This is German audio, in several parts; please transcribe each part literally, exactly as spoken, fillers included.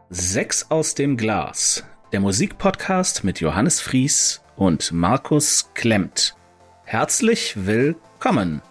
Sechs aus dem Glas, der Musikpodcast mit Johannes Fries und Markus Klemmt. Herzlich willkommen.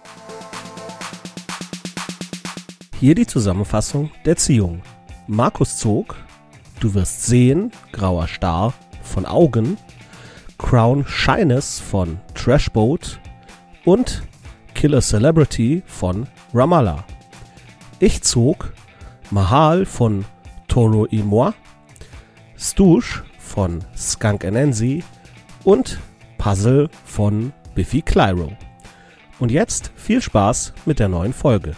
Hier die Zusammenfassung der Ziehung. Markus zog Du wirst sehen, grauer Star von Augen, Crown Shyness von Trashboat und Killer Celebrity von Ramallah. Ich zog Mahal von Toro y Moi, Stooge von Skunk Anansi und Puzzle von Biffy Clyro. Und jetzt viel Spaß mit der neuen Folge.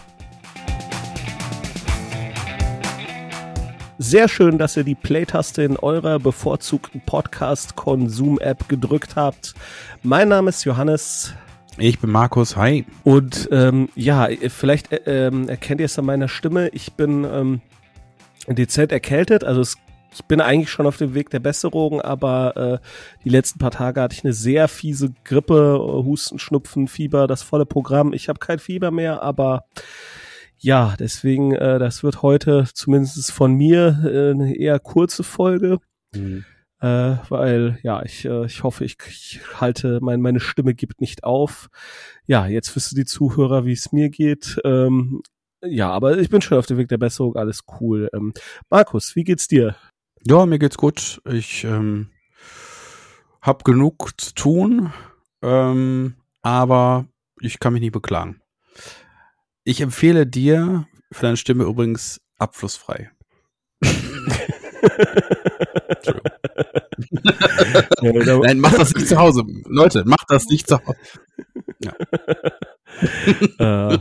Sehr schön, dass ihr die Play-Taste in eurer bevorzugten Podcast-Konsum-App gedrückt habt. Mein Name ist Johannes. Ich bin Markus, hi. Und ähm, ja, vielleicht äh, ähm, erkennt ihr es an meiner Stimme. Ich bin ähm, dezent erkältet, also es, ich bin eigentlich schon auf dem Weg der Besserung, aber äh, die letzten paar Tage hatte ich eine sehr fiese Grippe, Husten, Schnupfen, Fieber, das volle Programm. Ich habe kein Fieber mehr, aber ja, deswegen, äh, das wird heute zumindest von mir äh, eine eher kurze Folge, mhm. äh, weil, ja, ich äh, ich hoffe, ich, ich halte, mein, meine Stimme gibt nicht auf. Ja, jetzt wissen die Zuhörer, wie es mir geht. Ähm, ja, aber ich bin schon auf dem Weg der Besserung, alles cool. Ähm, Markus, wie geht's dir? Ja, mir geht's gut. Ich ähm, hab genug zu tun, ähm, aber ich kann mich nicht beklagen. Ich empfehle dir für deine Stimme übrigens abflussfrei. Nein, mach das nicht zu Hause. Leute, mach das nicht zu Hause. Ja. Äh,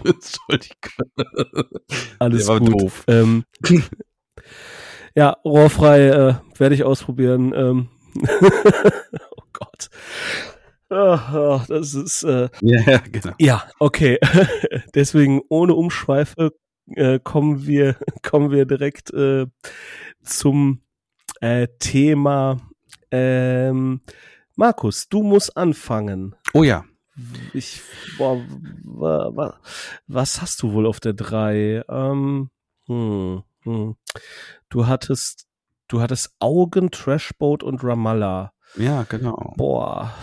alles war gut. Doof. Ähm, ja, rohrfrei äh, werde ich ausprobieren. Ähm, oh Gott. Oh, oh, das ist äh, ja, genau. Ja, okay. Deswegen ohne Umschweife äh, kommen wir kommen wir direkt äh, zum äh, Thema. Ähm, Markus, du musst anfangen. Oh ja. Ich boah, wa, wa, was hast du wohl auf der drei? Ähm, hm, hm. Du hattest du hattest Augen, Trashboat und Ramallah. Ja, genau. Boah.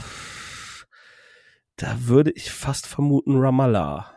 Da würde ich fast vermuten Ramallah.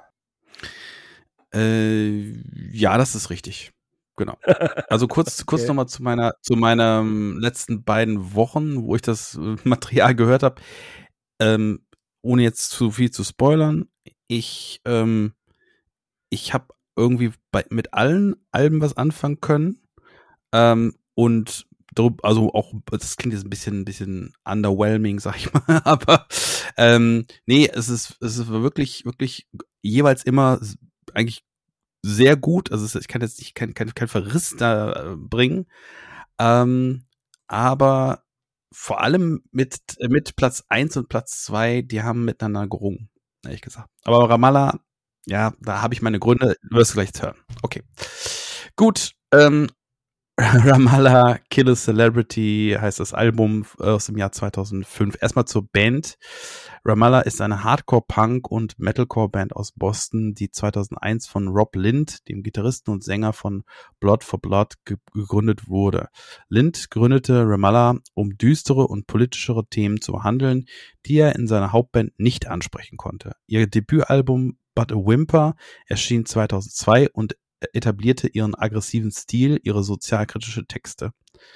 Äh, ja, das ist richtig. Genau. Also kurz, okay. kurz nochmal zu meiner, zu meiner letzten beiden Wochen, wo ich das Material gehört habe. Ähm, ohne jetzt zu viel zu spoilern. Ich, ähm, ich habe irgendwie bei, mit allen Alben was anfangen können. Ähm, und also auch, das klingt jetzt ein bisschen, ein bisschen underwhelming, sag ich mal, aber ähm, nee, es ist, es ist wirklich, wirklich jeweils immer eigentlich sehr gut. Also ich kann jetzt nicht kein, kein, kein Verriss da bringen, ähm, aber vor allem mit mit Platz eins und Platz zwei, die haben miteinander gerungen, ehrlich gesagt. Aber Ramallah, ja, da habe ich meine Gründe, du wirst gleich hören. Okay, gut. Ähm, Ramallah, Killer Celebrity heißt das Album aus dem Jahr zweitausendfünf. Erstmal zur Band. Ramallah ist eine Hardcore-Punk- und Metalcore-Band aus Boston, die zweitausendeins von Rob Lind, dem Gitarristen und Sänger von Blood for Blood, ge- gegründet wurde. Lind gründete Ramallah, um düstere und politischere Themen zu behandeln, die er in seiner Hauptband nicht ansprechen konnte. Ihr Debütalbum But a Whimper erschien zweitausendzwei und etablierte ihren aggressiven Stil, ihre sozialkritische Texte.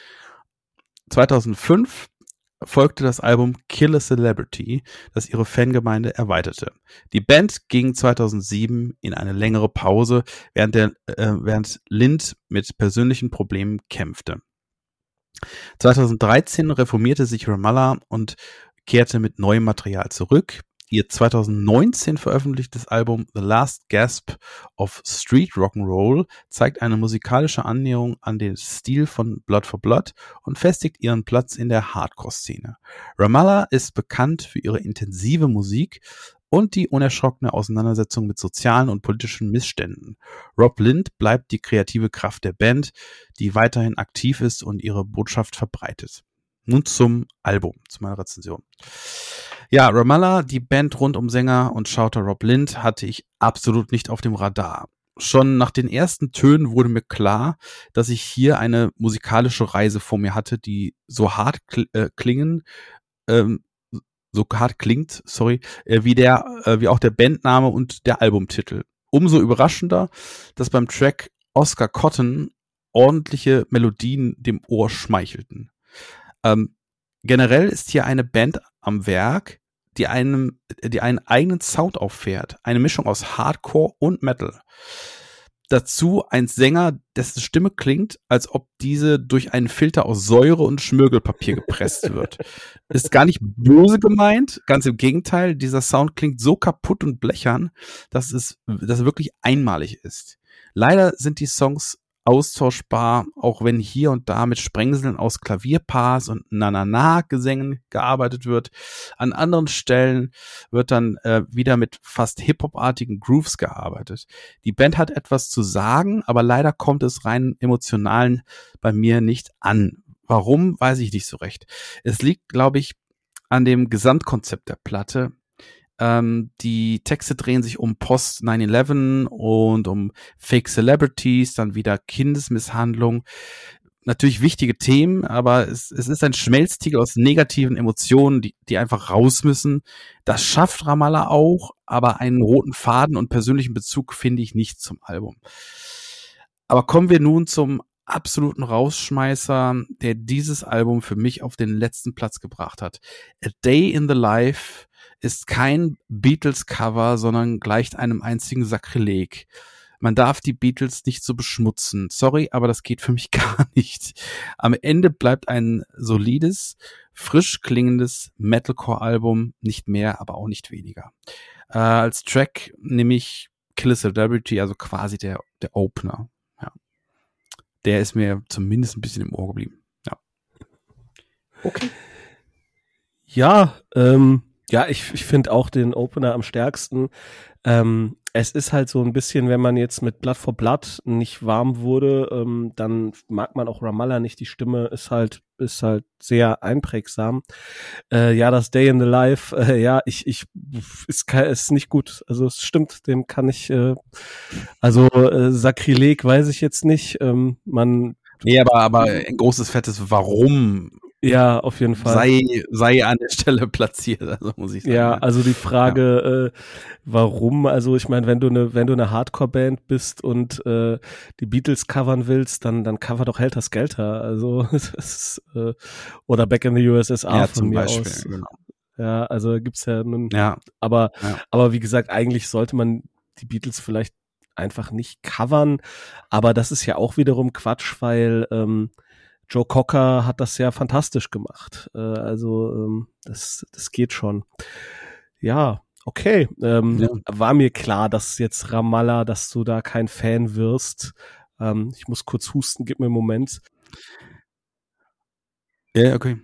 zweitausendfünf folgte das Album Killer Celebrity, das ihre Fangemeinde erweiterte. Die Band ging zweitausendsieben in eine längere Pause, während, der, äh, während Lind mit persönlichen Problemen kämpfte. zweitausenddreizehn reformierte sich Ramallah und kehrte mit neuem Material zurück. Ihr zweitausendneunzehn veröffentlichtes Album The Last Gasp of Street Rock'n'Roll zeigt eine musikalische Annäherung an den Stil von Blood for Blood und festigt ihren Platz in der Hardcore-Szene. Ramallah ist bekannt für ihre intensive Musik und die unerschrockene Auseinandersetzung mit sozialen und politischen Missständen. Rob Lind bleibt die kreative Kraft der Band, die weiterhin aktiv ist und ihre Botschaft verbreitet. Nun zum Album, zu meiner Rezension. Ja, Ramallah, die Band rund um Sänger und Schauter Rob Lind, hatte ich absolut nicht auf dem Radar. schon nach den ersten Tönen wurde mir klar, dass ich hier eine musikalische Reise vor mir hatte, die so hart kl- äh, klingen, ähm, so hart klingt, sorry, äh, wie der, äh, wie auch der Bandname und der Albumtitel. Umso überraschender, dass beim Track Oscar Cotton ordentliche Melodien dem Ohr schmeichelten. Ähm, generell ist hier eine Band am Werk, die einem, die einen eigenen Sound auffährt. Eine Mischung aus Hardcore und Metal. Dazu ein Sänger, dessen Stimme klingt, als ob diese durch einen Filter aus Säure und Schmirgelpapier gepresst wird. Ist gar nicht böse gemeint, ganz im Gegenteil. Dieser Sound klingt so kaputt und blechern, dass es, dass es wirklich einmalig ist. Leider sind die Songs austauschbar, auch wenn hier und da mit Sprengseln aus Klavierparts und Na-Na-Na-Gesängen gearbeitet wird. An anderen Stellen wird dann äh, wieder mit fast Hip-Hop-artigen Grooves gearbeitet. Die Band hat etwas zu sagen, aber leider kommt es rein emotionalen bei mir nicht an. Warum, weiß ich nicht so recht. Es liegt, glaube ich, an dem Gesamtkonzept der Platte. Ähm, die Texte drehen sich um Post nine eleven und um Fake Celebrities, dann wieder Kindesmisshandlung. Natürlich wichtige Themen, aber es, es ist ein Schmelztiegel aus negativen Emotionen, die, die einfach raus müssen. Das schafft Ramallah auch, aber einen roten Faden und persönlichen Bezug finde ich nicht zum Album. Aber kommen wir nun zum absoluten Rausschmeißer, der dieses Album für mich auf den letzten Platz gebracht hat. A Day in the Life ist kein Beatles-Cover, sondern gleicht einem einzigen Sakrileg. Man darf die Beatles nicht so beschmutzen. Sorry, aber das geht für mich gar nicht. Am Ende bleibt ein solides, frisch klingendes Metalcore-Album, nicht mehr, aber auch nicht weniger. Äh, als Track nehme ich Kill a Celebrity, also quasi der, der Opener. Ja. Der ist mir zumindest ein bisschen im Ohr geblieben. Ja. Okay. Ja, ähm, Ja, ich, ich finde auch den Opener am stärksten. Ähm, es ist halt so ein bisschen, wenn man jetzt mit Blood for Blood nicht warm wurde, ähm, dann mag man auch Ramallah nicht. Die Stimme ist halt ist halt sehr einprägsam. Äh, ja, das Day in the Life, äh, ja, ich ich ist ist nicht gut. Also es stimmt, dem kann ich. Äh, also äh, Sakrileg weiß ich jetzt nicht. Ähm, man. Nee, aber aber ein großes fettes Warum. Ja, auf jeden Fall. Sei, sei an der Stelle platziert, also muss ich sagen. Ja, also die Frage, ja. äh, warum, also ich meine, wenn du eine, wenn du eine Hardcore-Band bist und äh, die Beatles covern willst, dann, dann cover doch Helter Skelter, also das ist, äh, oder Back in the U S S R ja, von zum mir Beispiel, aus. Genau. Ja, also gibt's ja nun, ja. aber, ja. aber wie gesagt, eigentlich sollte man die Beatles vielleicht einfach nicht covern, aber das ist ja auch wiederum Quatsch, weil ähm, Joe Cocker hat das ja fantastisch gemacht. Äh, also ähm, das, das geht schon. Ja, okay. Ähm, ja. War mir klar, dass jetzt Ramallah, dass du da kein Fan wirst. Ähm, ich muss kurz husten, gib mir einen Moment. Ja, okay.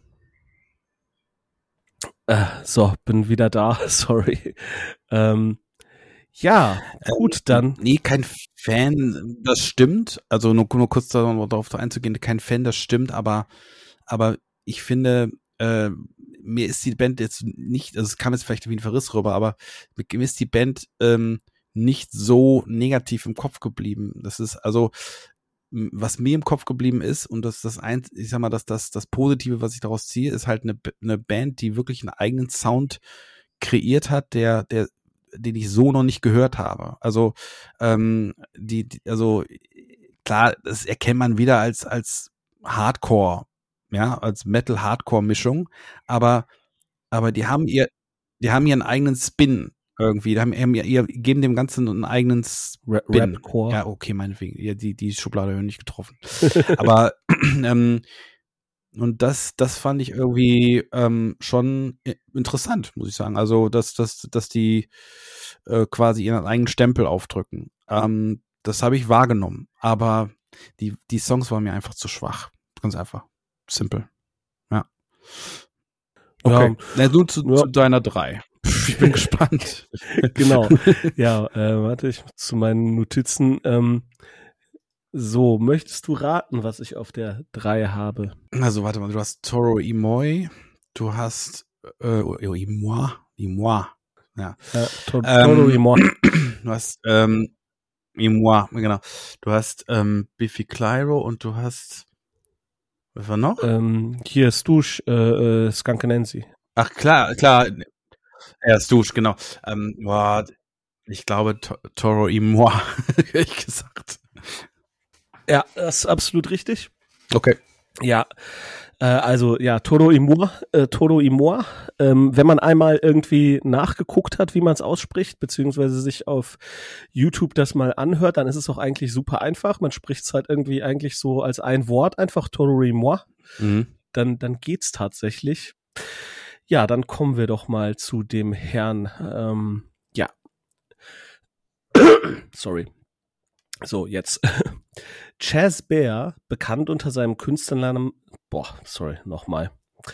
Äh, so, bin wieder da. Sorry. Ähm, Ja, gut, dann. Nee, kein Fan, das stimmt. Also nur, nur kurz darauf einzugehen, kein Fan, das stimmt, aber, aber ich finde, äh, mir ist die Band jetzt nicht, also es kam jetzt vielleicht wie ein Verriss rüber, aber mir ist die Band ähm, nicht so negativ im Kopf geblieben. Das ist also, was mir im Kopf geblieben ist, und das das ein, ich sag mal, dass das das Positive, was ich daraus ziehe, ist halt eine, eine Band, die wirklich einen eigenen Sound kreiert hat, der, der den ich so noch nicht gehört habe. Also ähm, die, die, also klar, das erkennt man wieder als als Hardcore, ja, als Metal-Hardcore-Mischung, aber aber die haben ihr, die haben ihren eigenen Spin irgendwie, die haben, haben ihr, ihr geben dem Ganzen einen eigenen Spin. Rapcore. Ja, okay, meinetwegen, ja, die die Schublade habe ich nicht getroffen. aber ähm, Und das, das fand ich irgendwie ähm, schon interessant, muss ich sagen. Also, dass, dass, dass die äh, quasi ihren eigenen Stempel aufdrücken. Ähm, das habe ich wahrgenommen. Aber die, die Songs waren mir einfach zu schwach. Ganz einfach. Simple. Ja. Okay. Ja, nun zu, ja. zu deiner drei. Ich bin gespannt. Genau. Ja, äh, warte, ich zu meinen Notizen. Ähm, So, möchtest du raten, was ich auf der drei habe? Also, warte mal, du hast Toro y Moi, du hast äh, y Moi, y Moi. Ja. ja to- Toro y Moi. Du hast ähm, et moi, genau. Du hast ähm, Biffy Clyro und du hast, was war noch? Ähm, hier Stooge, äh, äh, Skunkenancy. Ach klar, klar. Ja, Stooge, genau. Ähm, boah, ich glaube to- Toro et moi, ehrlich gesagt. Ja, das ist absolut richtig. Okay. Ja, äh, also ja, Toro et moi, äh, Toro et moi. Ähm, wenn man einmal irgendwie nachgeguckt hat, wie man es ausspricht, beziehungsweise sich auf YouTube das mal anhört, dann ist es auch eigentlich super einfach. Man spricht es halt irgendwie eigentlich so als ein Wort, einfach Toro et moi. Mhm. Dann, dann geht's tatsächlich. Ja, dann kommen wir doch mal zu dem Herrn, ähm, ja. Sorry. So, jetzt. Chaz Bear, bekannt unter seinem Künstlernamen, boah, sorry, nochmal.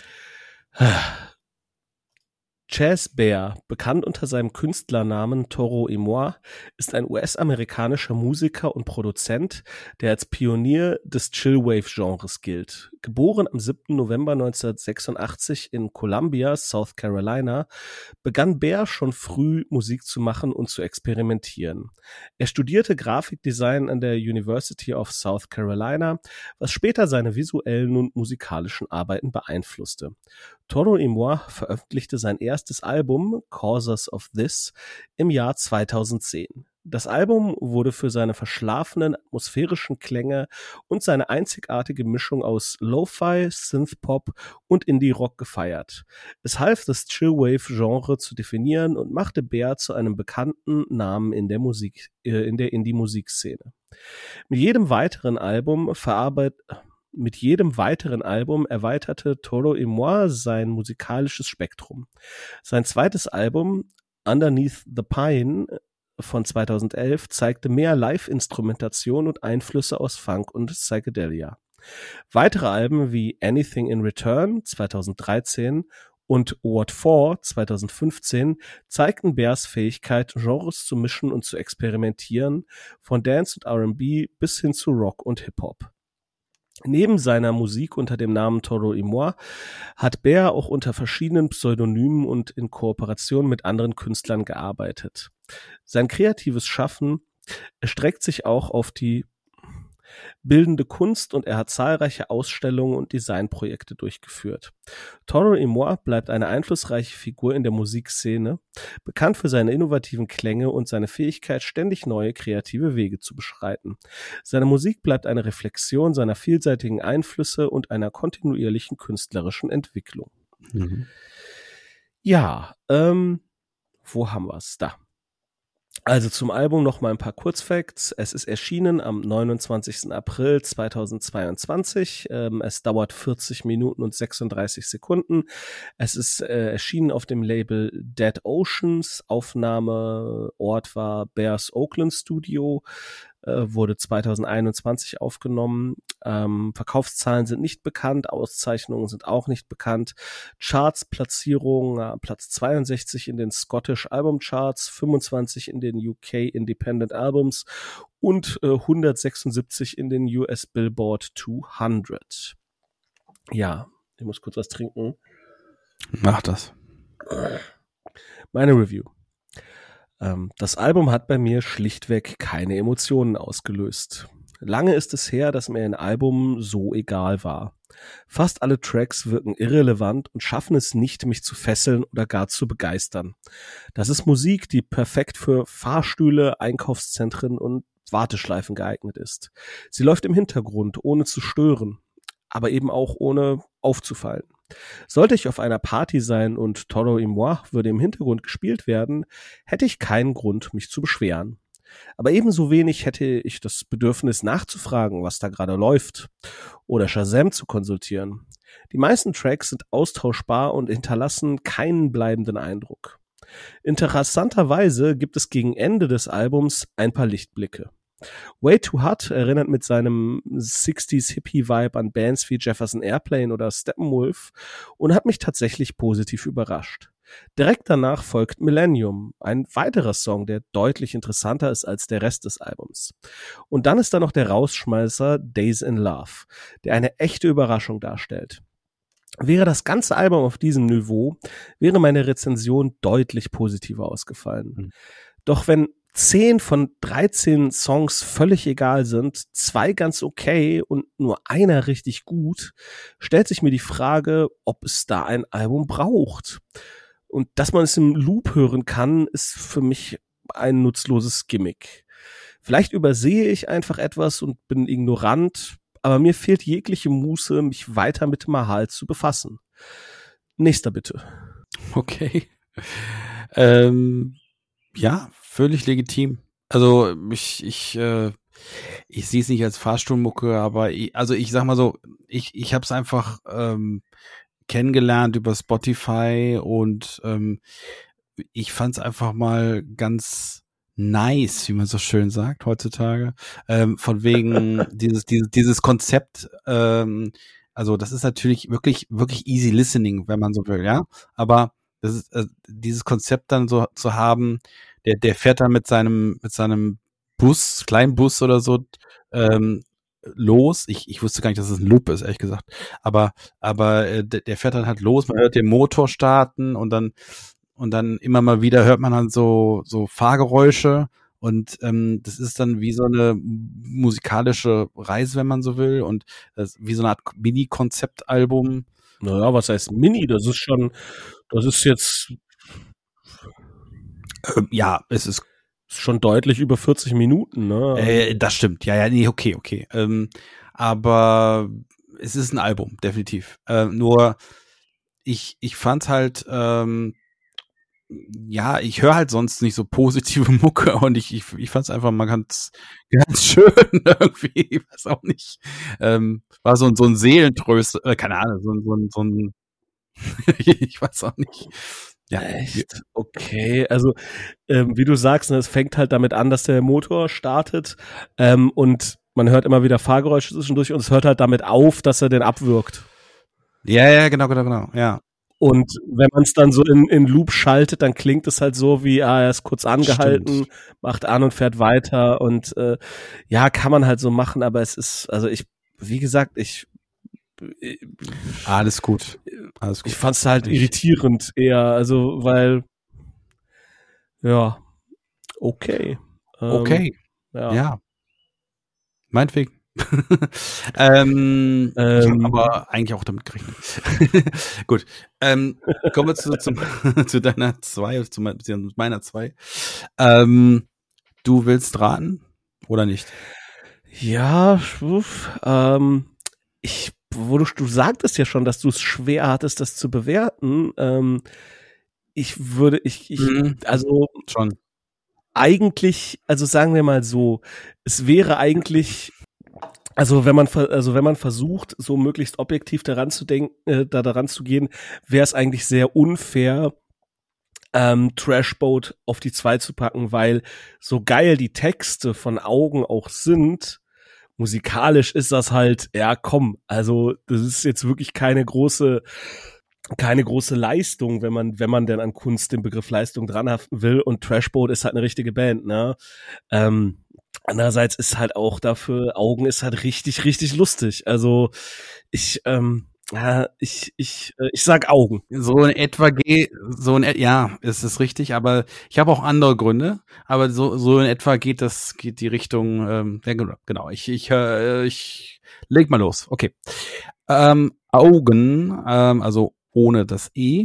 Chaz Bear, bekannt unter seinem Künstlernamen Toro et moi, ist ein U S-amerikanischer Musiker und Produzent, der als Pionier des Chillwave-Genres gilt. Geboren am siebten November neunzehnhundertsechsundachtzig in Columbia, South Carolina, begann Bear schon früh Musik zu machen und zu experimentieren. Er studierte Grafikdesign an der University of South Carolina, was später seine visuellen und musikalischen Arbeiten beeinflusste. Toro et moi veröffentlichte sein erstes Album, Causes of This, im Jahr zweitausendzehn. Das Album wurde für seine verschlafenen, atmosphärischen Klänge und seine einzigartige Mischung aus Lo-Fi, Synthpop und Indie-Rock gefeiert. Es half, das Chillwave-Genre zu definieren und machte Bear zu einem bekannten Namen in der Musik, äh, in der Indie-Musikszene. Mit jedem weiteren Album verarbeitet Mit jedem weiteren Album erweiterte Toro et moi sein musikalisches Spektrum. Sein zweites Album, Underneath the Pine von zweitausendelf, zeigte mehr Live-Instrumentation und Einflüsse aus Funk und Psychedelia. Weitere Alben wie Anything in Return zweitausenddreizehn und What For zweitausendfünfzehn zeigten Bears Fähigkeit, Genres zu mischen und zu experimentieren, von Dance und R and B bis hin zu Rock und Hip-Hop. Neben seiner Musik unter dem Namen Toro et moi hat Bear auch unter verschiedenen Pseudonymen und in Kooperation mit anderen Künstlern gearbeitet. Sein kreatives Schaffen erstreckt sich auch auf die bildende Kunst und er hat zahlreiche Ausstellungen und Designprojekte durchgeführt. Toro et moi bleibt eine einflussreiche Figur in der Musikszene, bekannt für seine innovativen Klänge und seine Fähigkeit, ständig neue kreative Wege zu beschreiten. Seine Musik bleibt eine Reflexion seiner vielseitigen Einflüsse und einer kontinuierlichen künstlerischen Entwicklung. Mhm. Ja, ähm, wo haben wir es? Da. Also zum Album noch mal ein paar Kurzfacts. Es ist erschienen am neunundzwanzigsten April zweitausendzweiundzwanzig. Ähm, es dauert vierzig Minuten und sechsunddreißig Sekunden. Es ist äh, erschienen auf dem Label Dead Oceans. Aufnahmeort war Bears Oakland Studio. Äh, wurde zweitausendeinundzwanzig aufgenommen. Ähm, Verkaufszahlen sind nicht bekannt, Auszeichnungen sind auch nicht bekannt. Charts-Platzierung, äh, Platz zweiundsechzig in den Scottish Album Charts, fünfundzwanzig in den U K Independent Albums und äh, hundertsechsundsiebzig in den U S Billboard zweihundert. Ja, ich muss kurz was trinken. Mach das. Meine Review. Das Album hat bei mir schlichtweg keine Emotionen ausgelöst. Lange ist es her, dass mir ein Album so egal war. Fast alle Tracks wirken irrelevant und schaffen es nicht, mich zu fesseln oder gar zu begeistern. Das ist Musik, die perfekt für Fahrstühle, Einkaufszentren und Warteschleifen geeignet ist. Sie läuft im Hintergrund, ohne zu stören, aber eben auch ohne aufzufallen. Sollte ich auf einer Party sein und Toro et moi würde im Hintergrund gespielt werden, hätte ich keinen Grund, mich zu beschweren. Aber ebenso wenig hätte ich das Bedürfnis nachzufragen, was da gerade läuft, oder Shazam zu konsultieren. Die meisten Tracks sind austauschbar und hinterlassen keinen bleibenden Eindruck. Interessanterweise gibt es gegen Ende des Albums ein paar Lichtblicke. Way Too Hot erinnert mit seinem sechziger Hippie-Vibe an Bands wie Jefferson Airplane oder Steppenwolf und hat mich tatsächlich positiv überrascht. Direkt danach folgt Millennium, ein weiterer Song, der deutlich interessanter ist als der Rest des Albums. Und dann ist da noch der Rausschmeißer Days in Love, der eine echte Überraschung darstellt. Wäre das ganze Album auf diesem Niveau, wäre meine Rezension deutlich positiver ausgefallen. Mhm. Doch wenn zehn von dreizehn Songs völlig egal sind, zwei ganz okay und nur einer richtig gut, stellt sich mir die Frage, ob es da ein Album braucht. Und dass man es im Loop hören kann, ist für mich ein nutzloses Gimmick. Vielleicht übersehe ich einfach etwas und bin ignorant, aber mir fehlt jegliche Muße, mich weiter mit Mahal zu befassen. Nächster bitte. Okay. Ähm, ja, völlig legitim. Also ich, ich, äh, ich sehe es nicht als Fahrstuhlmucke, aber ich, also ich sag mal so, ich, ich habe es einfach ähm, kennengelernt über Spotify und ähm, ich fand es einfach mal ganz nice, wie man so schön sagt heutzutage, ähm, von wegen dieses, dieses, dieses Konzept, ähm, also das ist natürlich wirklich, wirklich easy listening, wenn man so will, ja, aber das ist, äh, dieses Konzept dann so zu haben, der, der fährt dann mit seinem, mit seinem Bus, kleinen Bus oder so, ähm, los. Ich, ich wusste gar nicht, dass es ein Loop ist, ehrlich gesagt. Aber, aber äh, der, der fährt dann halt los, man hört den Motor starten und dann und dann immer mal wieder hört man dann so so Fahrgeräusche und ähm, das ist dann wie so eine musikalische Reise, wenn man so will und das wie so eine Art Mini-Konzeptalbum. Naja, was heißt Mini? Das ist schon, das ist jetzt Ähm, ja, es ist schon deutlich über vierzig Minuten, ne? Äh, das stimmt, ja, ja, nee, okay, okay. Ähm, aber es ist ein Album, definitiv. Äh, nur ich, ich fand halt, ähm, ja, ich höre halt sonst nicht so positive Mucke und ich, ich, ich fand es einfach mal ganz, ganz schön irgendwie, ich weiß auch nicht. Ähm, war so ein, so ein Seelentröster, äh, keine Ahnung, so ein, so ein, so ein ich weiß auch nicht. Ja, echt? Okay, also ähm, wie du sagst, ne, es fängt halt damit an, dass der Motor startet ähm, und man hört immer wieder Fahrgeräusche zwischendurch und es hört halt damit auf, dass er den abwürgt. Ja, ja, genau, genau, genau, ja. Und wenn man es dann so in, in Loop schaltet, dann klingt es halt so wie, ah, er ist kurz angehalten, Stimmt. macht an und fährt weiter und äh, ja, kann man halt so machen, aber es ist, also ich, wie gesagt, ich Alles gut. Alles gut. Ich fand's halt irritierend eher, also weil ja, okay. Ähm, Okay. Ja. Ja. Meinetwegen. ähm, Ähm. Ich habe aber eigentlich auch damit gerechnet. Gut. Ähm, kommen wir zu, zum, zu deiner zwei, zu meiner zwei. Ähm, du willst raten oder nicht? Ja, uff, ähm, ich, wo du, du sagtest ja schon, dass du es schwer hattest, das zu bewerten. Ähm, ich würde, ich, ich, Mhm. also Schon. eigentlich, also sagen wir mal so, es wäre eigentlich, also wenn man, also wenn man versucht, so möglichst objektiv daran zu denken, äh, da daran zu gehen, wäre es eigentlich sehr unfair, ähm, Trashboat auf die zwei zu packen, weil so geil die Texte von Augen auch sind, musikalisch ist das halt, ja komm, also das ist jetzt wirklich keine große, keine große Leistung, wenn man, wenn man denn an Kunst den Begriff Leistung dranhaften will, und Trashboat ist halt eine richtige Band, ne? Ähm, andererseits ist halt auch dafür, Augen ist halt richtig, richtig lustig. Also ich, ähm, ja, ich, ich, äh, ich sag Augen. So in etwa geht, so in, ja, ist es richtig, aber ich habe auch andere Gründe, aber so, so in etwa geht das, geht die Richtung, ähm, ja, genau, ich, ich, äh, ich leg mal los, okay. Ähm, Augen, ähm, also ohne das E,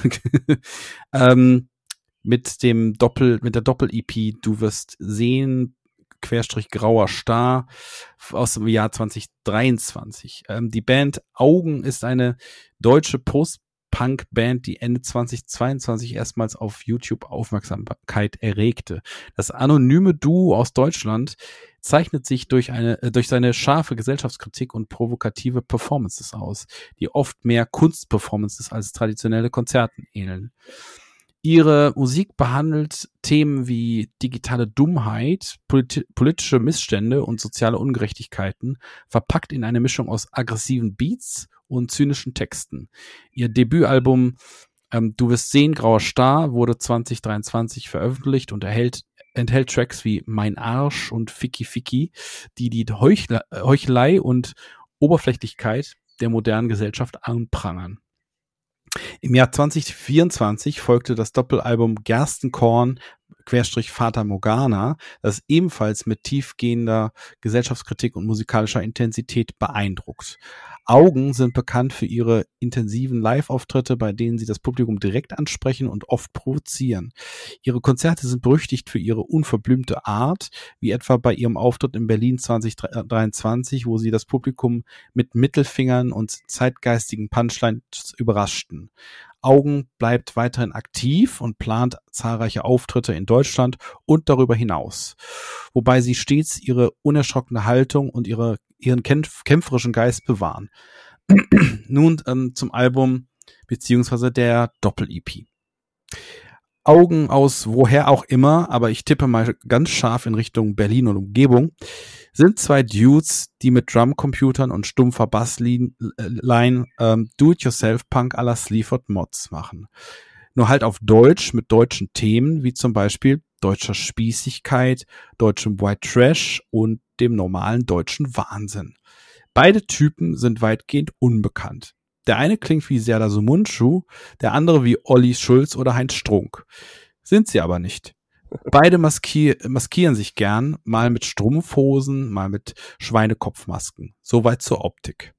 ähm, mit dem Doppel, mit der Doppel-E P, du wirst sehen, Querstrich grauer Star aus dem Jahr zwanzig dreiundzwanzig. Ähm, die Band Augen ist eine deutsche Post-Punk-Band, die Ende zwanzig zweiundzwanzig erstmals auf YouTube Aufmerksamkeit erregte. Das anonyme Duo aus Deutschland zeichnet sich durch eine äh, durch seine scharfe Gesellschaftskritik und provokative Performances aus, die oft mehr Kunstperformances als traditionelle Konzerten ähneln. Ihre Musik behandelt Themen wie digitale Dummheit, politi- politische Missstände und soziale Ungerechtigkeiten, verpackt in eine Mischung aus aggressiven Beats und zynischen Texten. Ihr Debütalbum ähm, Du wirst sehen, grauer Star wurde zwanzig dreiundzwanzig veröffentlicht und erhält, enthält Tracks wie Mein Arsch und Ficky Ficky, die die Heuchle- Heuchelei und Oberflächlichkeit der modernen Gesellschaft anprangern. Im Jahr zwanzig vierundzwanzig folgte das Doppelalbum Gerstenkorn Querstrich Fata Morgana, das ebenfalls mit tiefgehender Gesellschaftskritik und musikalischer Intensität beeindruckt. Augen sind bekannt für ihre intensiven Live-Auftritte, bei denen sie das Publikum direkt ansprechen und oft provozieren. Ihre Konzerte sind berüchtigt für ihre unverblümte Art, wie etwa bei ihrem Auftritt in Berlin zwanzig dreiundzwanzig, wo sie das Publikum mit Mittelfingern und zeitgeistigen Punchlines überraschten. Augen bleibt weiterhin aktiv und plant zahlreiche Auftritte in Deutschland und darüber hinaus, wobei sie stets ihre unerschrockene Haltung und ihre, ihren kämpf- kämpferischen Geist bewahren. Nun ähm, zum Album beziehungsweise der Doppel-E P. Augen aus woher auch immer, aber ich tippe mal ganz scharf in Richtung Berlin und Umgebung, sind zwei Dudes, die mit Drumcomputern und stumpfer Bassline ähm, Do-it-yourself-Punk à la Sleaford Mods machen. Nur halt auf Deutsch mit deutschen Themen, wie zum Beispiel deutscher Spießigkeit, deutschem White Trash und dem normalen deutschen Wahnsinn. Beide Typen sind weitgehend unbekannt. Der eine klingt wie Serdar Sumuncu, der andere wie Olli Schulz oder Heinz Strunk. Sind sie aber nicht. Beide maskier- maskieren sich gern, mal mit Strumpfhosen, mal mit Schweinekopfmasken. Soweit zur Optik.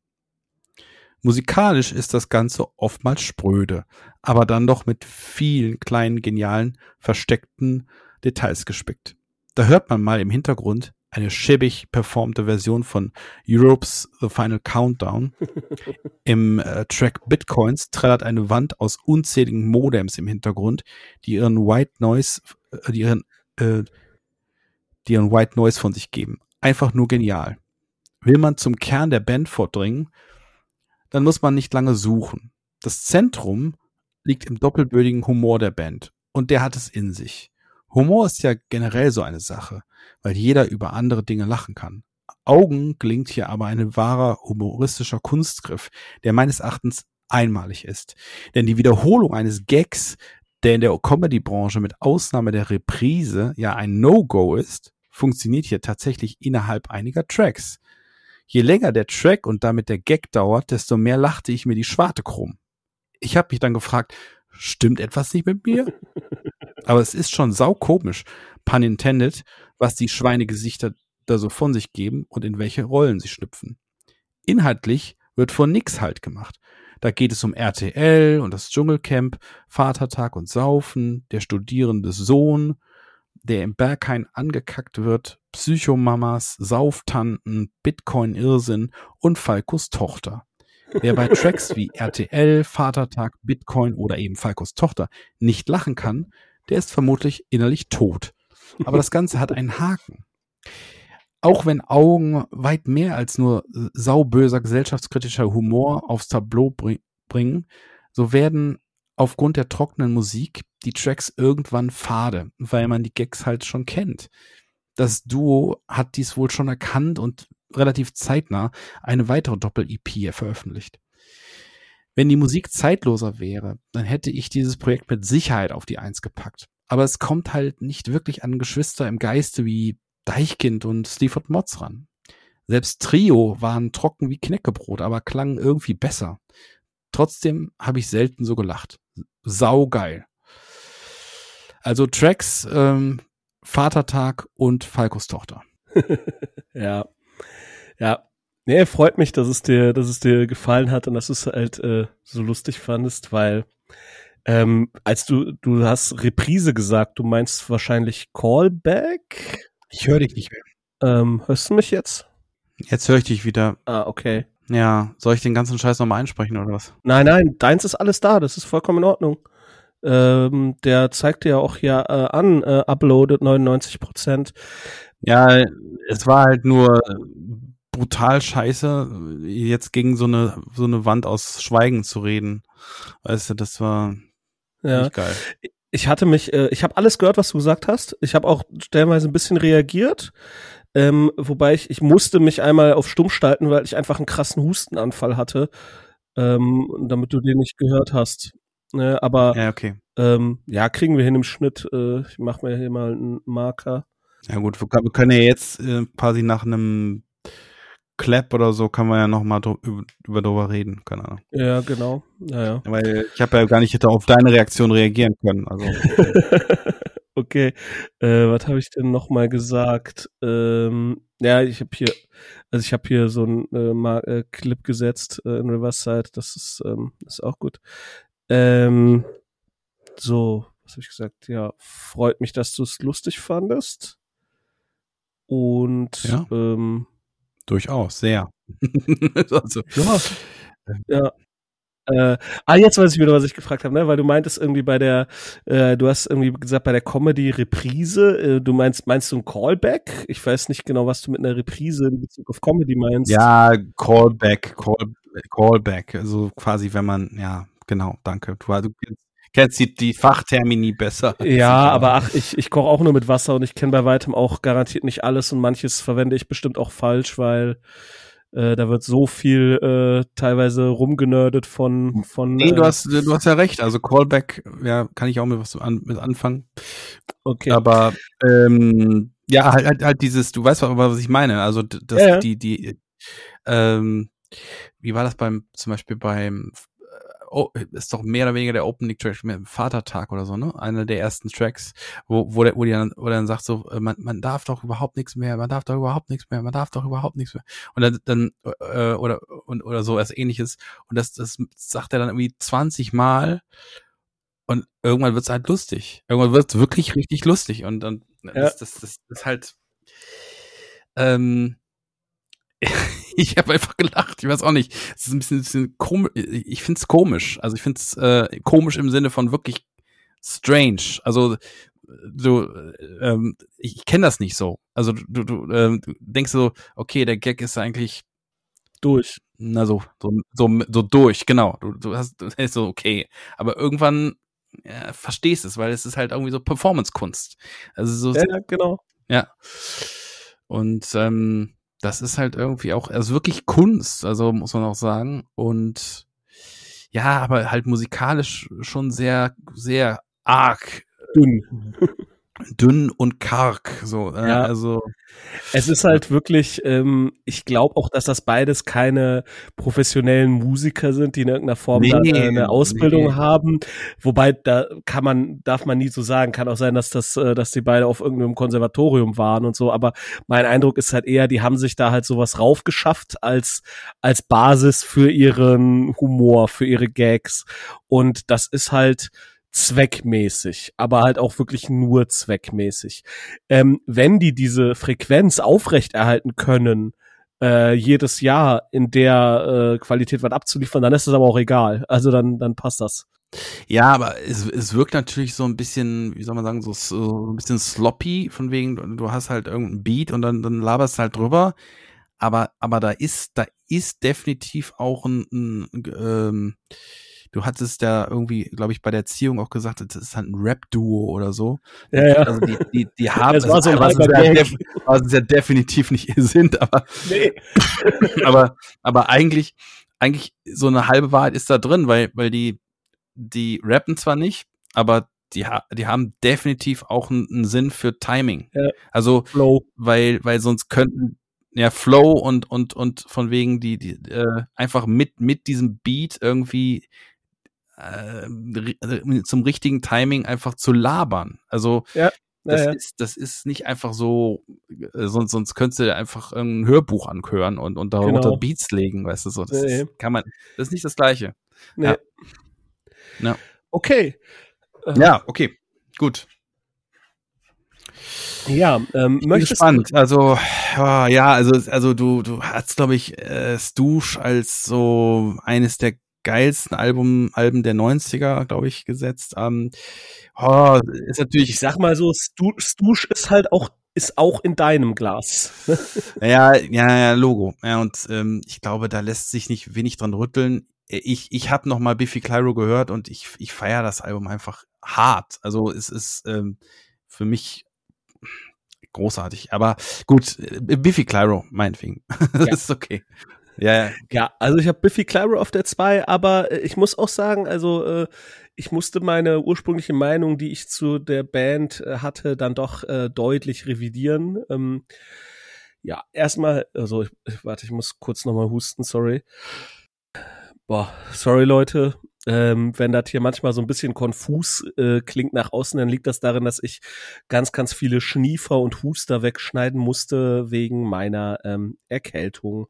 Musikalisch ist das Ganze oftmals spröde, aber dann doch mit vielen kleinen, genialen, versteckten Details gespickt. Da hört man mal im Hintergrund eine schäbig performte Version von Europe's The Final Countdown. Im äh, Track Bitcoins trällert eine Wand aus unzähligen Modems im Hintergrund, die ihren White Noise, äh, die ihren, äh, die ihren White Noise von sich geben. Einfach nur genial. Will man zum Kern der Band vordringen, dann muss man nicht lange suchen. Das Zentrum liegt im doppelbödigen Humor der Band und der hat es in sich. Humor ist ja generell so eine Sache, weil jeder über andere Dinge lachen kann. Augen gelingt hier aber ein wahrer humoristischer Kunstgriff, der meines Erachtens einmalig ist. Denn die Wiederholung eines Gags, der in der Comedy-Branche mit Ausnahme der Reprise ja ein No-Go ist, funktioniert hier tatsächlich innerhalb einiger Tracks. Je länger der Track und damit der Gag dauert, desto mehr lachte ich mir die Schwarte krumm. Ich habe mich dann gefragt, stimmt etwas nicht mit mir? Aber es ist schon saukomisch, pun intended, was die Schweinegesichter da so von sich geben und in welche Rollen sie schlüpfen. Inhaltlich wird von nix halt gemacht. Da geht es um R T L und das Dschungelcamp, Vatertag und Saufen, der studierende Sohn, der im Berghain angekackt wird, Psychomamas, Sauftanten, Bitcoin-Irrsinn und Falkos Tochter. Wer bei Tracks wie R T L, Vatertag, Bitcoin oder eben Falkos Tochter nicht lachen kann, der ist vermutlich innerlich tot. Aber das Ganze hat einen Haken. Auch wenn Augen weit mehr als nur sauböser gesellschaftskritischer Humor aufs Tableau bring- bringen, so werden aufgrund der trockenen Musik die Tracks irgendwann fade, weil man die Gags halt schon kennt. Das Duo hat dies wohl schon erkannt und relativ zeitnah eine weitere Doppel-E P veröffentlicht. Wenn die Musik zeitloser wäre, dann hätte ich dieses Projekt mit Sicherheit auf die Eins gepackt. Aber es kommt halt nicht wirklich an Geschwister im Geiste wie Deichkind und Sleaford Mods ran. Selbst Trio waren trocken wie Knäckebrot, aber klangen irgendwie besser. Trotzdem habe ich selten so gelacht. Saugeil. Also Tracks, ähm, Vatertag und Falkos Tochter. Ja. Ja. Nee, freut mich, dass es dir, dass es dir gefallen hat und dass du es halt äh, so lustig fandest, weil ähm, als du, du hast Reprise gesagt, du meinst wahrscheinlich Callback? Ich höre dich nicht mehr. Ähm, hörst du mich jetzt? Jetzt höre ich dich wieder. Ah, okay. Ja, soll ich den ganzen Scheiß nochmal einsprechen oder was? Nein, nein, deins ist alles da, das ist vollkommen in Ordnung. Ähm, der zeigt dir ja auch hier äh, an, äh, uploaded neunundneunzig Prozent. Ja, es war halt nur brutal scheiße, jetzt gegen so eine so eine Wand aus Schweigen zu reden. Weißt du, das war ja. nicht geil. Ich hatte mich, äh, ich habe alles gehört, was du gesagt hast. Ich habe auch stellenweise ein bisschen reagiert, ähm, wobei ich, ich musste mich einmal auf stumm schalten, weil ich einfach einen krassen Hustenanfall hatte, ähm, damit du den nicht gehört hast. Ne, aber Ja, okay. ähm, ja, kriegen wir hin im Schnitt. Äh, ich mache mir hier mal einen Marker. Ja gut, wir wir können ja jetzt äh, quasi nach einem Clap oder so kann man ja nochmal dr- über, über drüber reden, keine Ahnung. Ja, genau. Ja, ja. Weil ich habe ja gar nicht hätte auf deine Reaktion reagieren können. Also Okay, äh, was habe ich denn noch mal gesagt? Ähm, ja, ich habe hier, also ich habe hier so ein äh, mal, äh, Clip gesetzt äh, in Riverside. Das ist, ähm, ist auch gut. Ähm, so, was habe ich gesagt? Ja, freut mich, dass du es lustig fandest. Und Ja, ähm, durchaus, sehr. also, ja, ja. Äh, ah, jetzt weiß ich wieder, was ich gefragt habe, ne? Weil du meintest irgendwie bei der, äh, du hast irgendwie gesagt, bei der Comedy-Reprise, äh, du meinst, meinst du ein Callback? Ich weiß nicht genau, was du mit einer Reprise in Bezug auf Comedy meinst. ja, Callback, Call, Callback, also quasi, wenn man, ja, genau, danke. Du, du kennst die, die Fachtermini besser. Ja, aber ach, ich, ich koche auch nur mit Wasser und ich kenne bei weitem auch garantiert nicht alles und manches verwende ich bestimmt auch falsch, weil Äh, da wird so viel äh, teilweise rumgenördet von von. Nee, äh, du hast du hast ja recht. Also Callback, ja, kann ich auch mit was an, mit anfangen. Okay. Aber ähm, ja, halt, halt halt dieses, du weißt aber, was ich meine. Also das Ja, ja. die die ähm, wie war das beim zum Beispiel beim oh, ist doch mehr oder weniger der Opening Track, Vatertag oder so, ne? Einer der ersten Tracks, wo, wo der, wo die dann, wo der dann sagt so, man, man darf doch überhaupt nichts mehr, man darf doch überhaupt nichts mehr, man darf doch überhaupt nichts mehr. Und dann, dann äh, oder, und, oder so als ähnliches. Und das, das sagt er dann irgendwie zwanzig Mal. Und irgendwann wird's halt lustig. Irgendwann wird's wirklich richtig lustig. Und dann, Ja. das, das, das, das ist halt, ähm, ich habe einfach gelacht, ich weiß auch nicht. Es ist ein bisschen, bisschen komisch. Ich finde es komisch. Also ich finde es äh, komisch im Sinne von wirklich strange. Also du, ähm, ich, ich kenne das nicht so. Also du, du, ähm, du denkst so, okay, der Gag ist eigentlich Durch. Na so, so, so, so durch, genau. Du, du hast, du hast so, okay. Aber irgendwann ja, verstehst es, weil es ist halt irgendwie so Performance-Kunst. Also so, Ja, genau. ja. Und ähm, das ist halt irgendwie auch, also wirklich Kunst, also muss man auch sagen. Und ja, aber halt musikalisch schon sehr, sehr arg Dünn. dünn und karg. So, äh, Ja. also. Es ist halt wirklich, ähm, ich glaube auch, dass das beides keine professionellen Musiker sind, die in irgendeiner Form Nee, da äh, eine Ausbildung nee. haben. Wobei, da kann man, darf man nie so sagen. Kann auch sein, dass das, äh, dass die beide auf irgendeinem Konservatorium waren und so. Aber mein Eindruck ist halt eher, die haben sich da halt sowas raufgeschafft als, als Basis für ihren Humor, für ihre Gags. Und das ist halt zweckmäßig, aber halt auch wirklich nur zweckmäßig. Ähm, wenn die diese Frequenz aufrechterhalten können, äh, jedes Jahr in der äh, Qualität was abzuliefern, dann ist das aber auch egal. Also dann, dann passt das. Ja, aber es, es wirkt natürlich so ein bisschen, wie soll man sagen, so, so ein bisschen sloppy, von wegen, du hast halt irgendeinen Beat und dann, dann laberst halt drüber. Aber, aber da ist, da ist definitiv auch ein, ein ähm, du hattest ja irgendwie, glaube ich, bei der Erziehung auch gesagt, das ist halt ein Rap-Duo oder so. Ja, ja. Also die, die, die haben, Das war so ein was, es halber ja Gag. def, was es ja definitiv nicht sind, aber, Nee. aber, aber eigentlich, eigentlich so eine halbe Wahrheit ist da drin, weil, weil die, die rappen zwar nicht, aber die, die haben definitiv auch einen, einen Sinn für Timing. Ja. Also, Flow. weil, weil sonst könnten, ja, Flow und, und, und von wegen die, die, äh, einfach mit, mit diesem Beat irgendwie, äh, zum richtigen Timing einfach zu labern. Also, Ja. das Ja, ja. ist, das ist nicht einfach so, äh, sonst, sonst könntest du einfach ein Hörbuch anhören und, und darunter Genau. Beats legen, weißt du, so. Das Nee. ist, kann man, das ist nicht das Gleiche. Nee. Ja. Ja. Okay. Ja, okay. Gut. Ja, ähm, Ich bin möchtest gespannt. Also, ja, ja, also, also du, du hast, glaube ich, äh, Stooge als so eines der geilsten Album, Alben der neunziger, glaube ich, gesetzt. Ähm, oh, ist natürlich. Ich sag mal so, Stooge, Stooge ist halt auch, ist auch in deinem Glas. Ja, ja, ja, Logo. Ja, und ähm, ich glaube, da lässt sich nicht wenig dran rütteln. Ich, ich habe noch mal Biffy Clyro gehört und ich, ich feiere das Album einfach hart. Also es ist ähm, für mich großartig. Aber gut, Biffy Clyro, meinetwegen. Das Ja. ist okay. Ja, ja. Ja, also ich habe Biffy Clyro auf der zwei, aber äh, ich muss auch sagen, also äh, ich musste meine ursprüngliche Meinung, die ich zu der Band äh, hatte, dann doch äh, deutlich revidieren. Ähm, ja, erstmal, also ich, warte, ich muss kurz nochmal husten, sorry. Boah, sorry Leute. Ähm, wenn das hier manchmal so ein bisschen konfus äh, klingt nach außen, dann liegt das darin, dass ich ganz, ganz viele Schniefer und Huster wegschneiden musste wegen meiner ähm, Erkältung.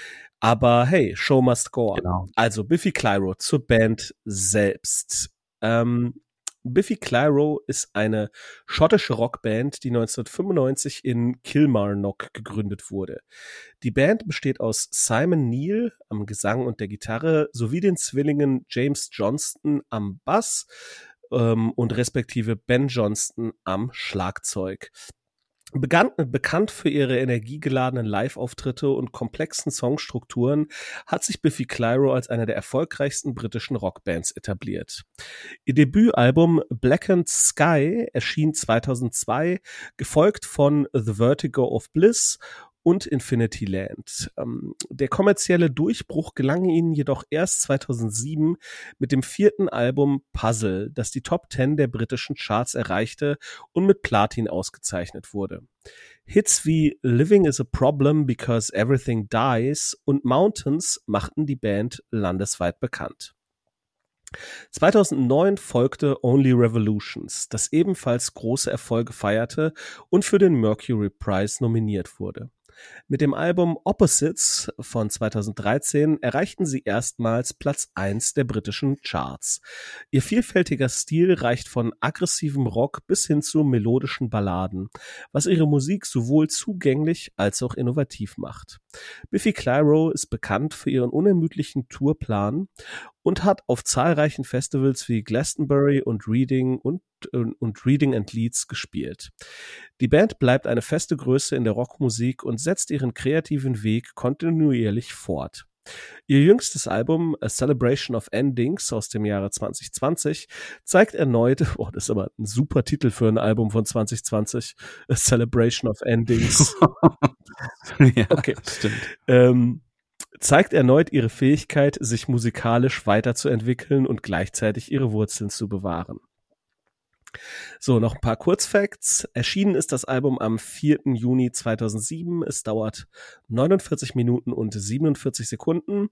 Aber hey, Show must go on. Genau. Also Biffy Clyro zur Band selbst. Ähm, Biffy Clyro ist eine schottische Rockband, die neunzehnhundertfünfundneunzig in Kilmarnock gegründet wurde. Die Band besteht aus Simon Neil am Gesang und der Gitarre sowie den Zwillingen James Johnston am Bass ähm, und respektive Ben Johnston am Schlagzeug. Begann, bekannt für ihre energiegeladenen Live-Auftritte und komplexen Songstrukturen hat sich Biffy Clyro als eine der erfolgreichsten britischen Rockbands etabliert. Ihr Debütalbum Blackened Sky erschien zweitausendzwei, gefolgt von The Vertigo of Bliss und Infinity Land. Ähm, der kommerzielle Durchbruch gelang ihnen jedoch erst zweitausendsieben mit dem vierten Album Puzzle, das die Top Ten der britischen Charts erreichte und mit Platin ausgezeichnet wurde. Hits wie Living is a Problem Because Everything Dies und Mountains machten die Band landesweit bekannt. zweitausendneun folgte Only Revolutions, das ebenfalls große Erfolge feierte und für den Mercury Prize nominiert wurde. Mit dem Album Opposites von zweitausenddreizehn erreichten sie erstmals Platz eins der britischen Charts. Ihr vielfältiger Stil reicht von aggressivem Rock bis hin zu melodischen Balladen, was ihre Musik sowohl zugänglich als auch innovativ macht. Biffy Clyro ist bekannt für ihren unermüdlichen Tourplan und hat auf zahlreichen Festivals wie Glastonbury und Reading und, und Reading and Leeds gespielt. Die Band bleibt eine feste Größe in der Rockmusik und setzt ihren kreativen Weg kontinuierlich fort. Ihr jüngstes Album A Celebration of Endings aus dem Jahre zwanzig zwanzig zeigt erneut, oh, das ist aber ein super Titel für ein Album von zwanzig zwanzig, A Celebration of Endings. Ja, okay. stimmt. Ähm, zeigt erneut ihre Fähigkeit, sich musikalisch weiterzuentwickeln und gleichzeitig ihre Wurzeln zu bewahren. So, noch ein paar Kurzfacts. Erschienen ist das Album am vierten Juni zweitausendsieben. Es dauert neunundvierzig Minuten und siebenundvierzig Sekunden.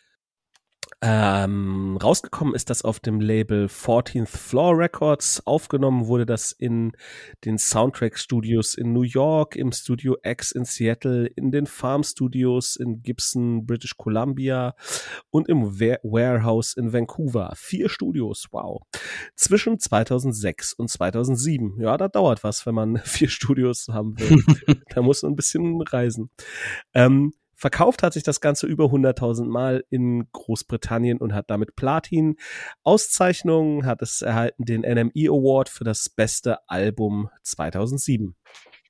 Ähm, rausgekommen ist das auf dem Label fourteenth Floor Records. Aufgenommen wurde das in den Soundtrack Studios in New York, im Studio X in Seattle, in den Farm Studios in Gibson, British Columbia und im Warehouse in Vancouver. Vier Studios, wow. Zwischen zweitausendsechs und zweitausendsieben. Ja, da dauert was, wenn man vier Studios haben will. Da muss man ein bisschen reisen. Ähm, Verkauft hat sich das Ganze über hunderttausend Mal in Großbritannien und hat damit Platin. Auszeichnungen hat es erhalten den N M E Award für das beste Album zweitausendsieben.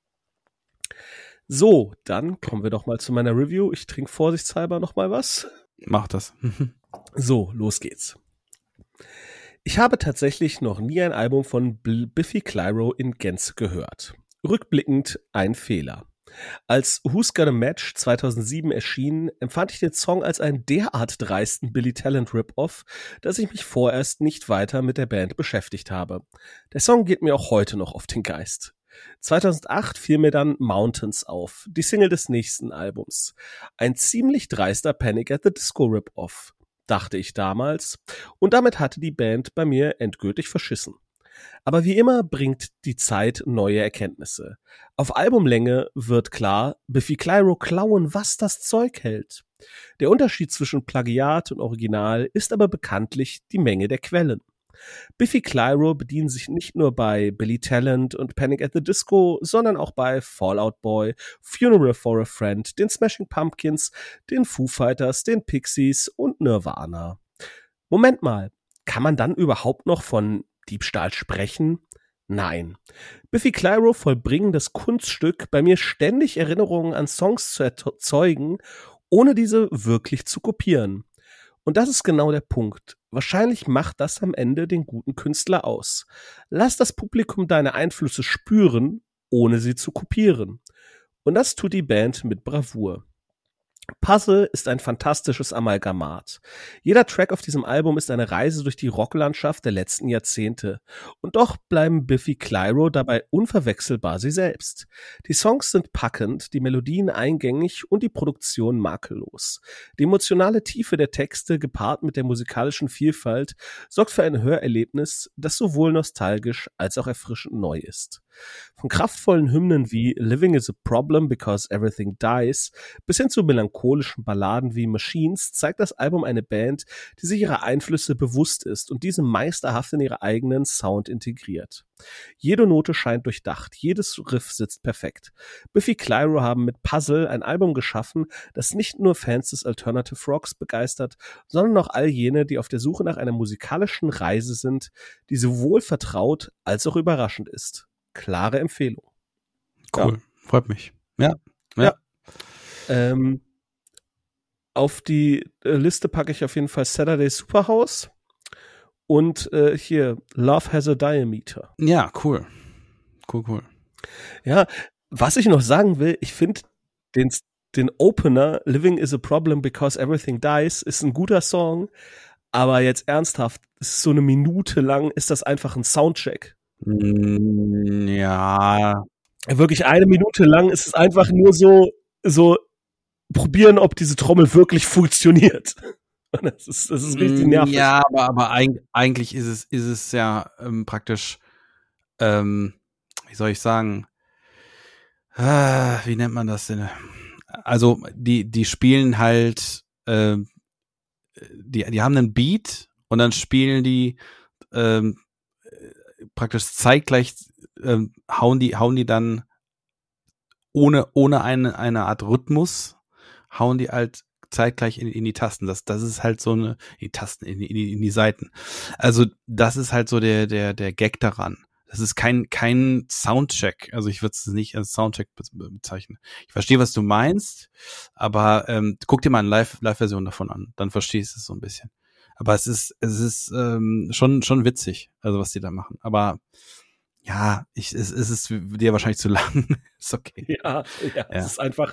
So, dann kommen wir doch mal zu meiner Review. Ich trinke vorsichtshalber noch mal was. Mach das. So, los geht's. Ich habe tatsächlich noch nie ein Album von Biffy Clyro in Gänze gehört. Rückblickend ein Fehler. Als Who's Got a Match zweitausendsieben erschien, empfand ich den Song als einen derart dreisten Billy Talent Rip-Off, dass ich mich vorerst nicht weiter mit der Band beschäftigt habe. Der Song geht mir auch heute noch auf den Geist. zweitausendacht fiel mir dann Mountains auf, die Single des nächsten Albums. Ein ziemlich dreister Panic at the Disco Rip-Off, dachte ich damals, und damit hatte die Band bei mir endgültig verschissen. Aber wie immer bringt die Zeit neue Erkenntnisse. Auf Albumlänge wird klar, Biffy Clyro klauen, was das Zeug hält. Der Unterschied zwischen Plagiat und Original ist aber bekanntlich die Menge der Quellen. Biffy Clyro bedienen sich nicht nur bei Billy Talent und Panic at the Disco, sondern auch bei Fall Out Boy, Funeral for a Friend, den Smashing Pumpkins, den Foo Fighters, den Pixies und Nirvana. Moment mal, kann man dann überhaupt noch von Diebstahl sprechen? Nein. Biffy Clyro vollbringen das Kunststück, bei mir ständig Erinnerungen an Songs zu erzeugen, ohne diese wirklich zu kopieren. Und das ist genau der Punkt. Wahrscheinlich macht das am Ende den guten Künstler aus. Lass das Publikum deine Einflüsse spüren, ohne sie zu kopieren. Und das tut die Band mit Bravour. Puzzle ist ein fantastisches Amalgamat. Jeder Track auf diesem Album ist eine Reise durch die Rocklandschaft der letzten Jahrzehnte. Und doch bleiben Biffy Clyro dabei unverwechselbar sie selbst. Die Songs sind packend, die Melodien eingängig und die Produktion makellos. Die emotionale Tiefe der Texte, gepaart mit der musikalischen Vielfalt, sorgt für ein Hörerlebnis, das sowohl nostalgisch als auch erfrischend neu ist. Von kraftvollen Hymnen wie Living is a Problem Because Everything Dies bis hin zu melancholischen Balladen wie Machines zeigt das Album eine Band, die sich ihrer Einflüsse bewusst ist und diese meisterhaft in ihre eigenen Sound integriert. Jede Note scheint durchdacht, jedes Riff sitzt perfekt. Biffy Clyro haben mit Puzzle ein Album geschaffen, das nicht nur Fans des Alternative Rocks begeistert, sondern auch all jene, die auf der Suche nach einer musikalischen Reise sind, die sowohl vertraut als auch überraschend ist. Klare Empfehlung. Cool, ja. Freut mich. Ja, ja. ja. Ähm, auf die äh, Liste packe ich auf jeden Fall Saturday Superhouse und äh, hier Love Has a Diameter. Ja, cool. Cool, cool. Ja, was ich noch sagen will, ich finde den, den Opener Living is a Problem Because Everything Dies ist ein guter Song, aber jetzt ernsthaft, ist so eine Minute lang ist das einfach ein Soundcheck. Ja. Wirklich eine Minute lang ist es einfach nur so, so probieren, ob diese Trommel wirklich funktioniert. Das ist, das ist richtig nervig. Ja, aber, aber eigentlich ist es, ist es ja ähm, praktisch, ähm, wie soll ich sagen, ah, wie nennt man das denn? Also, die, die spielen halt, äh, die, die haben einen Beat und dann spielen die, ähm, praktisch zeitgleich ähm, hauen die hauen die dann ohne ohne eine eine Art Rhythmus hauen die halt zeitgleich in, in die Tasten. Das das ist halt so eine die Tasten in die in die Seiten. Also das ist halt so der der der Gag daran. Das ist kein kein Soundcheck. Also ich würde es nicht als Soundcheck bezeichnen. Ich verstehe, was du meinst, aber ähm, guck dir mal eine Live Live-Version davon an, dann verstehst du es so ein bisschen. Aber es ist, es ist ähm, schon schon witzig, also was die da machen. Aber ja, ich, es, es ist dir wahrscheinlich zu lang. Ist okay. Ja, ja, ja, es ist einfach,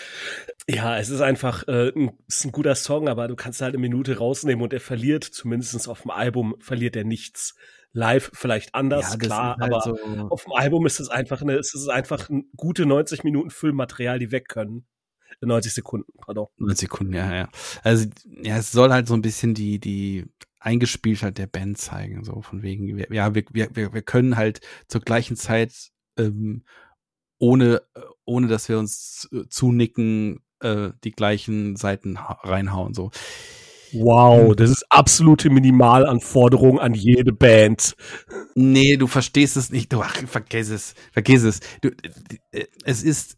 ja, es ist einfach, äh, ein, es ist ein guter Song, aber du kannst halt eine Minute rausnehmen und er verliert, zumindest auf dem Album, verliert er nichts. Live vielleicht anders, ja, klar, halt aber so auf dem Album ist es einfach eine, es ist einfach ein gute neunzig Minuten Füllmaterial, die weg können. neunzig Sekunden, pardon. neunzig Sekunden, ja, ja. Also, ja, es soll halt so ein bisschen die, die Eingespieltheit der Band zeigen, so von wegen, wir, ja, wir, wir, wir können halt zur gleichen Zeit, ähm, ohne, ohne dass wir uns zunicken, äh, die gleichen Seiten reinhauen, so. Wow, das ist absolute Minimalanforderung an jede Band. Nee, du verstehst es nicht, du, ach, vergiss es, vergiss es. Du, es ist,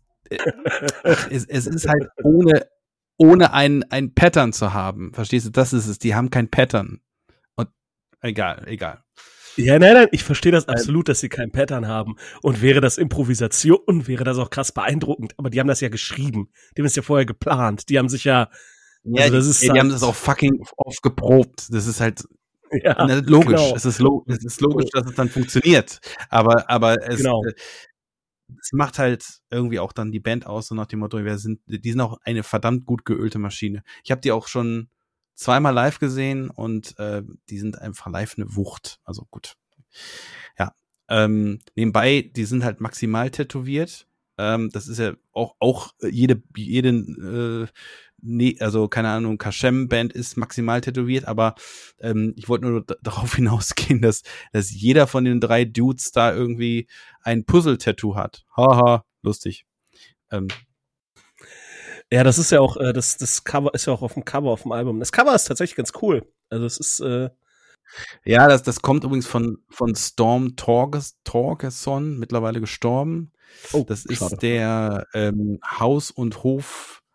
es, es ist halt ohne, ohne ein, ein Pattern zu haben. Verstehst du? Das ist es. Die haben kein Pattern. Und egal, egal. Ja, nein, nein, ich verstehe das absolut, dass sie kein Pattern haben. Und wäre das Improvisation, wäre das auch krass beeindruckend. Aber die haben das ja geschrieben. Die haben es ja vorher geplant. Die haben sich ja, ja, also das die, ist die halt, haben das auch fucking oft geprobt. Das ist halt ja, logisch. Genau. Es ist, lo- es ist logisch, dass es dann funktioniert. Aber, aber es, genau. äh, es macht halt irgendwie auch dann die Band aus, so nach dem Motto, wir sind, die sind auch eine verdammt gut geölte Maschine. Ich habe die auch schon zweimal live gesehen und äh, die sind einfach live eine Wucht. Also gut. Ja. Ähm, nebenbei, die sind halt maximal tätowiert. Ähm, das ist ja auch, auch jede, jede, äh, nee, also keine Ahnung, Kashem-Band ist maximal tätowiert, aber ähm, ich wollte nur d- darauf hinausgehen, dass, dass jeder von den drei Dudes da irgendwie ein Puzzle-Tattoo hat. Haha, lustig. Ähm, Ja, das ist ja auch, äh, das, das Cover ist ja auch auf dem Cover, auf dem Album. Das Cover ist tatsächlich ganz cool. Also es ist, äh ja, das, das kommt übrigens von, von Storm Torges, Torgerson, mittlerweile gestorben. Oh, das ist schade. der ähm, Haus- und Hof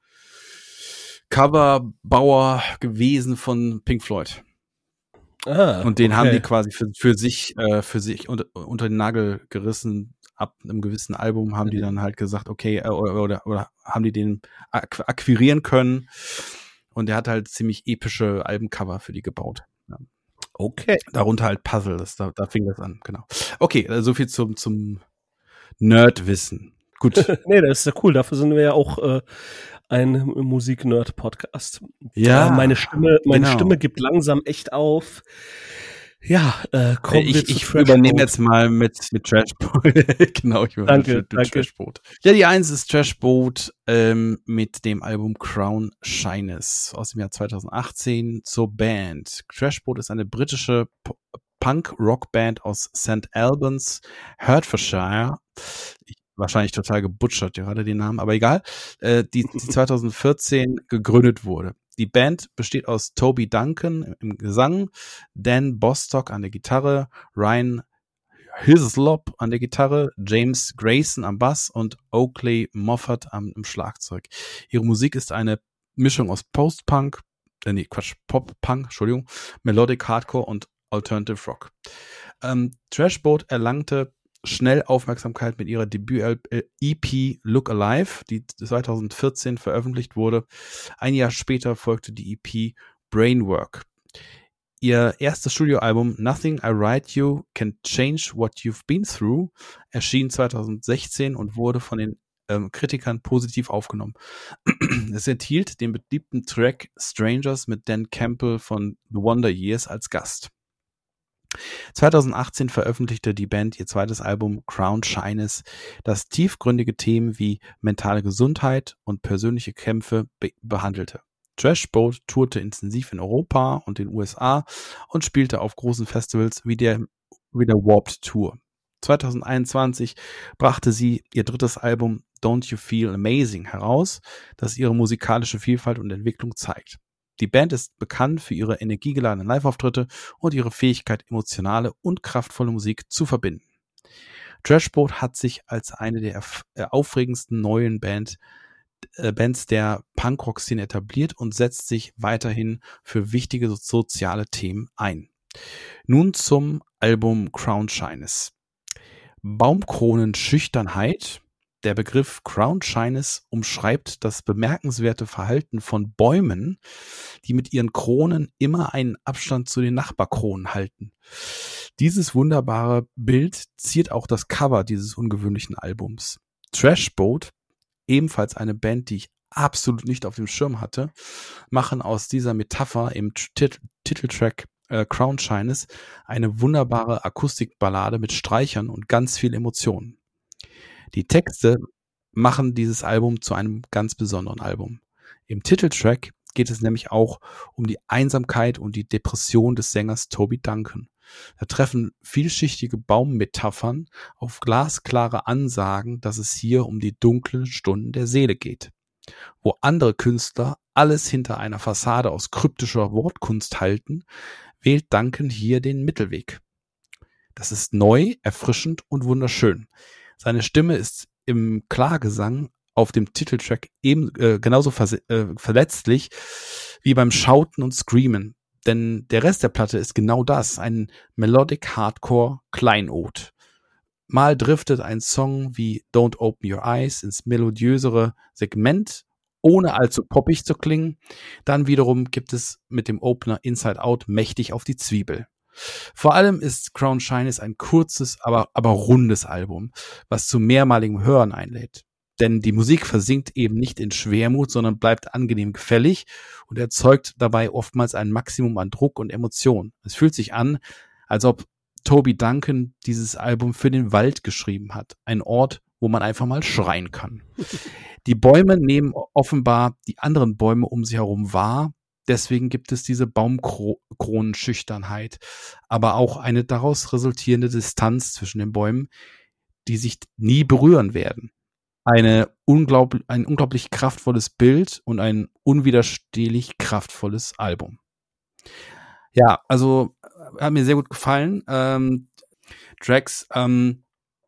Coverbauer gewesen von Pink Floyd. Ah, und den okay. haben die quasi für, für sich, äh, für sich unter, unter den Nagel gerissen. Ab einem gewissen Album haben die dann halt gesagt, okay, äh, oder, oder, oder haben die den ak- akquirieren können. Und der hat halt ziemlich epische Albencover für die gebaut. Ja. Okay. Darunter halt Puzzle, das, da, da fing das an, genau. Okay, äh, so viel zum, zum Nerdwissen. Gut. Nee, das ist ja cool. Dafür sind wir ja auch äh, ein Musik-Nerd-Podcast. Ja, äh, meine Stimme, meine genau. Stimme gibt langsam echt auf. Ja, äh, kommen wir ich zu ich Trash übernehme Boat. jetzt mal mit, mit Trashboat. Genau, ich übernehme Danke, mit, mit danke. Trashboat. Ja, die eins ist Trashboat ähm, mit dem Album Crown Shyness aus dem Jahr zweitausendachtzehn zur Band. Trashboat ist eine britische P- Punk-Rock-Band aus Saint Albans, Hertfordshire. Ich, wahrscheinlich total gebutschert gerade den Namen, aber egal. Äh, die, die zweitausendvierzehn gegründet wurde. Die Band besteht aus Toby Duncan im Gesang, Dan Bostock an der Gitarre, Ryan Hislop an der Gitarre, James Grayson am Bass und Oakley Moffat am, am Schlagzeug. Ihre Musik ist eine Mischung aus Post-Punk, äh, nee, Quatsch, Pop-Punk, Entschuldigung, Melodic Hardcore und Alternative Rock. Ähm, Trashboat erlangte schnell Aufmerksamkeit mit ihrer Debüt-E P Look Alive, die zweitausendvierzehn veröffentlicht wurde. Ein Jahr später folgte die E P Brainwork. Ihr erstes Studioalbum Nothing I Write You Can Change What You've Been Through erschien zweitausendsechzehn und wurde von den ähm, Kritikern positiv aufgenommen. Es enthielt den beliebten Track Strangers mit Dan Campbell von The Wonder Years als Gast. zweitausendachtzehn veröffentlichte die Band ihr zweites Album Crown Shyness, das tiefgründige Themen wie mentale Gesundheit und persönliche Kämpfe be- behandelte. Trashboat tourte intensiv in Europa und den U S A und spielte auf großen Festivals wie der, wie der Warped Tour. zweitausendeinundzwanzig brachte sie ihr drittes Album Don't You Feel Amazing heraus, das ihre musikalische Vielfalt und Entwicklung zeigt. Die Band ist bekannt für ihre energiegeladenen Live-Auftritte und ihre Fähigkeit, emotionale und kraftvolle Musik zu verbinden. Trashboat hat sich als eine der aufregendsten neuen Band, äh, Bands der Punkrock-Szene etabliert und setzt sich weiterhin für wichtige soziale Themen ein. Nun zum Album Crown Shyness. Baumkronen-Schüchternheit. Der Begriff Crown Shyness umschreibt das bemerkenswerte Verhalten von Bäumen, die mit ihren Kronen immer einen Abstand zu den Nachbarkronen halten. Dieses wunderbare Bild ziert auch das Cover dieses ungewöhnlichen Albums. Trashboat, ebenfalls eine Band, die ich absolut nicht auf dem Schirm hatte, machen aus dieser Metapher im Tit- Titeltrack äh, Crown Shyness eine wunderbare Akustikballade mit Streichern und ganz viel Emotionen. Die Texte machen dieses Album zu einem ganz besonderen Album. Im Titeltrack geht es nämlich auch um die Einsamkeit und die Depression des Sängers Toby Duncan. Da treffen vielschichtige Baummetaphern auf glasklare Ansagen, dass es hier um die dunklen Stunden der Seele geht. Wo andere Künstler alles hinter einer Fassade aus kryptischer Wortkunst halten, wählt Duncan hier den Mittelweg. Das ist neu, erfrischend und wunderschön. Seine Stimme ist im Klagesang auf dem Titeltrack eben äh, genauso vers- äh, verletzlich wie beim Schauten und Screamen. Denn der Rest der Platte ist genau das, ein Melodic Hardcore Kleinod. Mal driftet ein Song wie Don't Open Your Eyes ins melodiösere Segment, ohne allzu poppig zu klingen. Dann wiederum gibt es mit dem Opener Inside Out mächtig auf die Zwiebel. Vor allem ist Crown Shyness ein kurzes, aber, aber rundes Album, was zu mehrmaligem Hören einlädt. Denn die Musik versinkt eben nicht in Schwermut, sondern bleibt angenehm gefällig und erzeugt dabei oftmals ein Maximum an Druck und Emotion. Es fühlt sich an, als ob Toby Duncan dieses Album für den Wald geschrieben hat. Ein Ort, wo man einfach mal schreien kann. Die Bäume nehmen offenbar die anderen Bäume um sie herum wahr. Deswegen gibt es diese Baumkronenschüchternheit, aber auch eine daraus resultierende Distanz zwischen den Bäumen, die sich nie berühren werden. Eine unglaublich, ein unglaublich kraftvolles Bild und ein unwiderstehlich kraftvolles Album. Ja, also hat mir sehr gut gefallen. Ähm, Tracks ähm,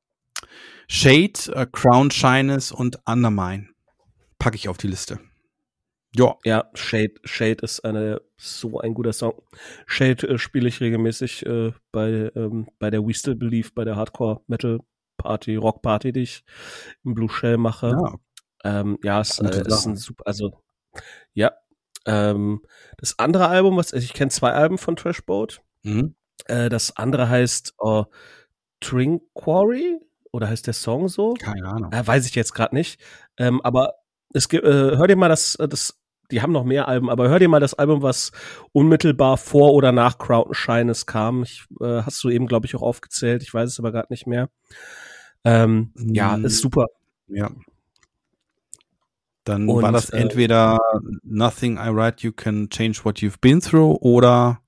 Shade, äh, Crown Shyness und Undermine packe ich auf die Liste. Ja. Ja, Shade, Shade ist eine, so ein guter Song. Shade äh, spiele ich regelmäßig äh, bei, ähm, bei der We Still Believe, bei der Hardcore Metal Party, Rock Party, die ich im Blue Shell mache. Ja, ähm, ja es äh, ist ein super, also, ja. Ähm, das andere Album, was, also ich kenne zwei Alben von Trashboat. Mhm. Äh, das andere heißt uh, Trinquary, oder heißt der Song so? Keine Ahnung. Äh, weiß ich jetzt gerade nicht. Ähm, aber es gibt, äh, hör dir mal das, das, die haben noch mehr Alben, aber hör dir mal das Album, was unmittelbar vor oder nach Crown Shyness kam. Ich, äh, hast du eben, glaube ich, auch aufgezählt. Ich weiß es aber gerade nicht mehr. Ähm, mm. Ja, ist super. Ja. Dann Und, war das äh, entweder Nothing I Write You Can Change What You've Been Through oder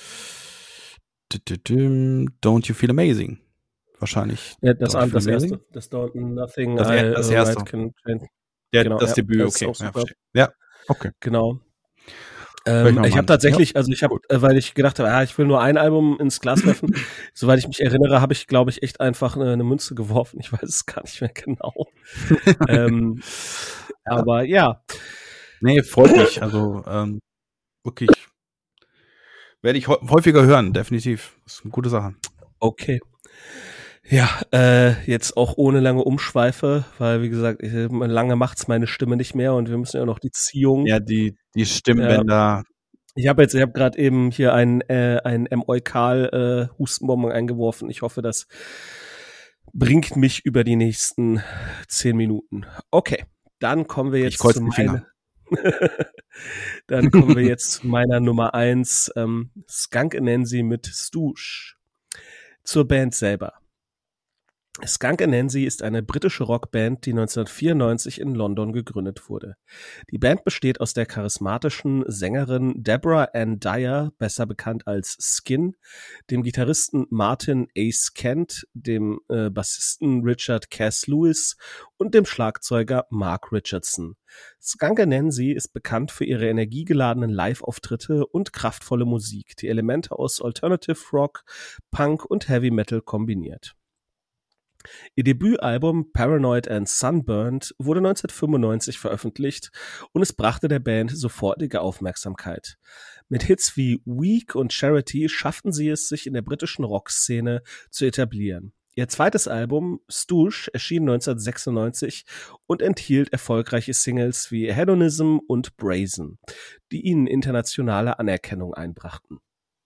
Don't You Feel Amazing. Wahrscheinlich. Ja, das, Don't das erste. Amazing? Das Don't Nothing das, I das erste. Write Can Change. Ja, genau, das ja, Debüt, das okay. Ja, ja, okay. Genau. Ähm, ich habe tatsächlich, also ich habe, äh, weil ich gedacht habe, ah, ich will nur ein Album ins Glas werfen. Soweit ich mich erinnere, habe ich, glaube ich, echt einfach eine, eine Münze geworfen. Ich weiß es gar nicht mehr genau. ähm, ja. Aber ja. Nee, freut mich. Also ähm, wirklich werde ich häufiger hören, definitiv. Das ist eine gute Sache. Okay. Ja, äh, jetzt auch ohne lange Umschweife, weil wie gesagt, ich, lange macht's meine Stimme nicht mehr und wir müssen ja noch die Ziehung. Ja, die die Stimmbänder. Ja. Ich habe jetzt, ich habe gerade eben hier ein äh, ein M-Eukal äh, Hustenbonbon eingeworfen. Ich hoffe, das bringt mich über die nächsten zehn Minuten. Okay, dann kommen wir jetzt zu meiner. Dann kommen wir jetzt zu meiner Nummer eins, ähm, Skunk Anansie mit Stooge. Zur Band selber. Skunk Anansie ist eine britische Rockband, die neunzehnhundertvierundneunzig in London gegründet wurde. Die Band besteht aus der charismatischen Sängerin Deborah Ann Dyer, besser bekannt als Skin, dem Gitarristen Martin Ace Kent, dem äh, Bassisten Richard Cass Lewis und dem Schlagzeuger Mark Richardson. Skunk Anansie ist bekannt für ihre energiegeladenen Live-Auftritte und kraftvolle Musik, die Elemente aus Alternative Rock, Punk und Heavy Metal kombiniert. Ihr Debütalbum Paranoid and Sunburned wurde neunzehnhundertfünfundneunzig veröffentlicht und es brachte der Band sofortige Aufmerksamkeit. Mit Hits wie Weak und Charity schafften sie es, sich in der britischen Rockszene zu etablieren. Ihr zweites Album, Stooge, erschien neunzehnhundertsechsundneunzig und enthielt erfolgreiche Singles wie Hedonism und Brazen, die ihnen internationale Anerkennung einbrachten.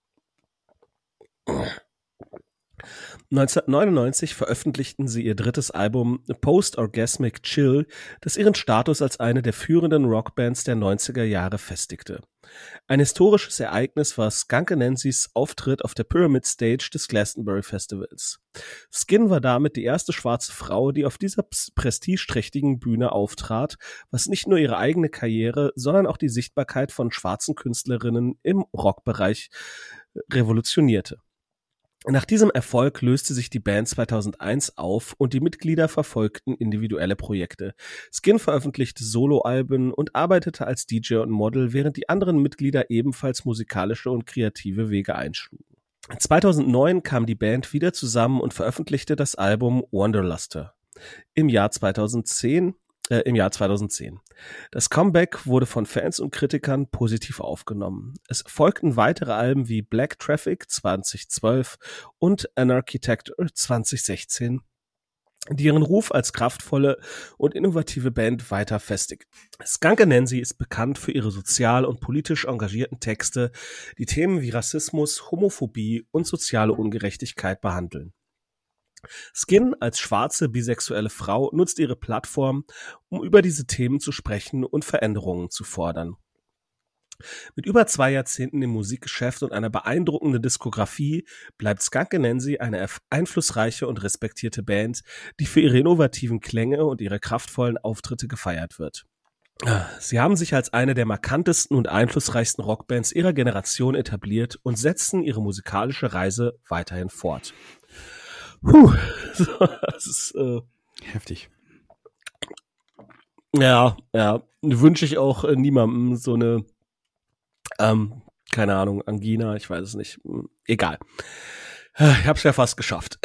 neunzehnhundertneunundneunzig veröffentlichten sie ihr drittes Album Post-Orgasmic Chill, das ihren Status als eine der führenden Rockbands der neunziger Jahre festigte. Ein historisches Ereignis war Skunk Anansies Auftritt auf der Pyramid Stage des Glastonbury Festivals. Skin war damit die erste schwarze Frau, die auf dieser prestigeträchtigen Bühne auftrat, was nicht nur ihre eigene Karriere, sondern auch die Sichtbarkeit von schwarzen Künstlerinnen im Rockbereich revolutionierte. Nach diesem Erfolg löste sich die Band zweitausendeins auf und die Mitglieder verfolgten individuelle Projekte. Skin veröffentlichte Soloalben und arbeitete als D J und Model, während die anderen Mitglieder ebenfalls musikalische und kreative Wege einschlugen. zweitausendneun kam die Band wieder zusammen und veröffentlichte das Album Wanderluster. Im Jahr zweitausendzehn Äh, im Jahr zweitausendzehn. Das Comeback wurde von Fans und Kritikern positiv aufgenommen. Es folgten weitere Alben wie Black Traffic zweitausendzwölf und Anarchitecture zweitausendsechzehn, die ihren Ruf als kraftvolle und innovative Band weiter festigten. Skunk Anansie ist bekannt für ihre sozial und politisch engagierten Texte, die Themen wie Rassismus, Homophobie und soziale Ungerechtigkeit behandeln. Skin als schwarze, bisexuelle Frau nutzt ihre Plattform, um über diese Themen zu sprechen und Veränderungen zu fordern. Mit über zwei Jahrzehnten im Musikgeschäft und einer beeindruckenden Diskografie bleibt Skunk Anansie eine einflussreiche und respektierte Band, die für ihre innovativen Klänge und ihre kraftvollen Auftritte gefeiert wird. Sie haben sich als eine der markantesten und einflussreichsten Rockbands ihrer Generation etabliert und setzen ihre musikalische Reise weiterhin fort. Puh, das ist äh, heftig. Ja, ja, wünsche ich auch äh, niemandem so eine, ähm, keine Ahnung, Angina, ich weiß es nicht, egal. Ich hab's ja fast geschafft.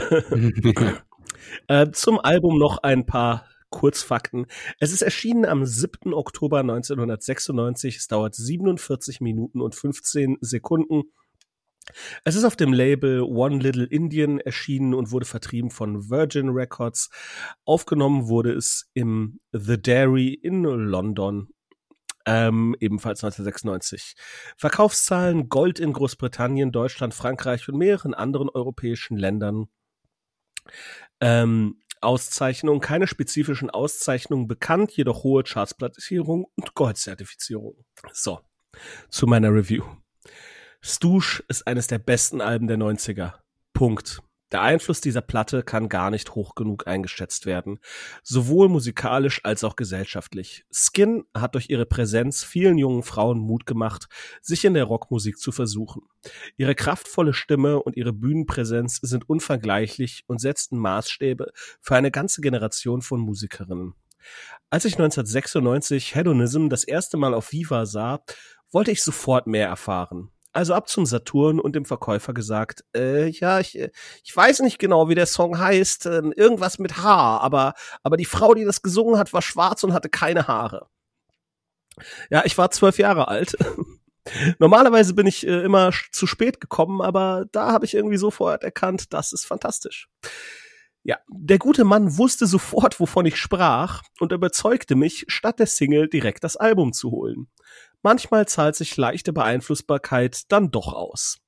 äh, zum Album noch ein paar Kurzfakten. Es ist erschienen am siebten Oktober neunzehnhundertsechsundneunzig, es dauert siebenundvierzig Minuten und fünfzehn Sekunden. Es ist auf dem Label One Little Indian erschienen und wurde vertrieben von Virgin Records. Aufgenommen wurde es im The Dairy in London, ähm, ebenfalls neunzehnhundertsechsundneunzig. Verkaufszahlen Gold in Großbritannien, Deutschland, Frankreich und mehreren anderen europäischen Ländern. Ähm, Auszeichnungen, keine spezifischen Auszeichnungen bekannt, jedoch hohe Chartsplatzierung und Gold-Zertifizierung. So, zu meiner Review. Stooge ist eines der besten Alben der neunziger. Punkt. Der Einfluss dieser Platte kann gar nicht hoch genug eingeschätzt werden, sowohl musikalisch als auch gesellschaftlich. Skin hat durch ihre Präsenz vielen jungen Frauen Mut gemacht, sich in der Rockmusik zu versuchen. Ihre kraftvolle Stimme und ihre Bühnenpräsenz sind unvergleichlich und setzten Maßstäbe für eine ganze Generation von Musikerinnen. Als ich neunzehnhundertsechsundneunzig Hedonism das erste Mal auf Viva sah, wollte ich sofort mehr erfahren. Also ab zum Saturn und dem Verkäufer gesagt, äh, ja, ich, ich weiß nicht genau, wie der Song heißt, äh, irgendwas mit Haar, aber, aber die Frau, die das gesungen hat, war schwarz und hatte keine Haare. Ja, ich war zwölf Jahre alt. Normalerweise bin ich äh, immer zu spät gekommen, aber da habe ich irgendwie sofort erkannt, das ist fantastisch. Ja, der gute Mann wusste sofort, wovon ich sprach und überzeugte mich, statt der Single direkt das Album zu holen. Manchmal zahlt sich leichte Beeinflussbarkeit dann doch aus.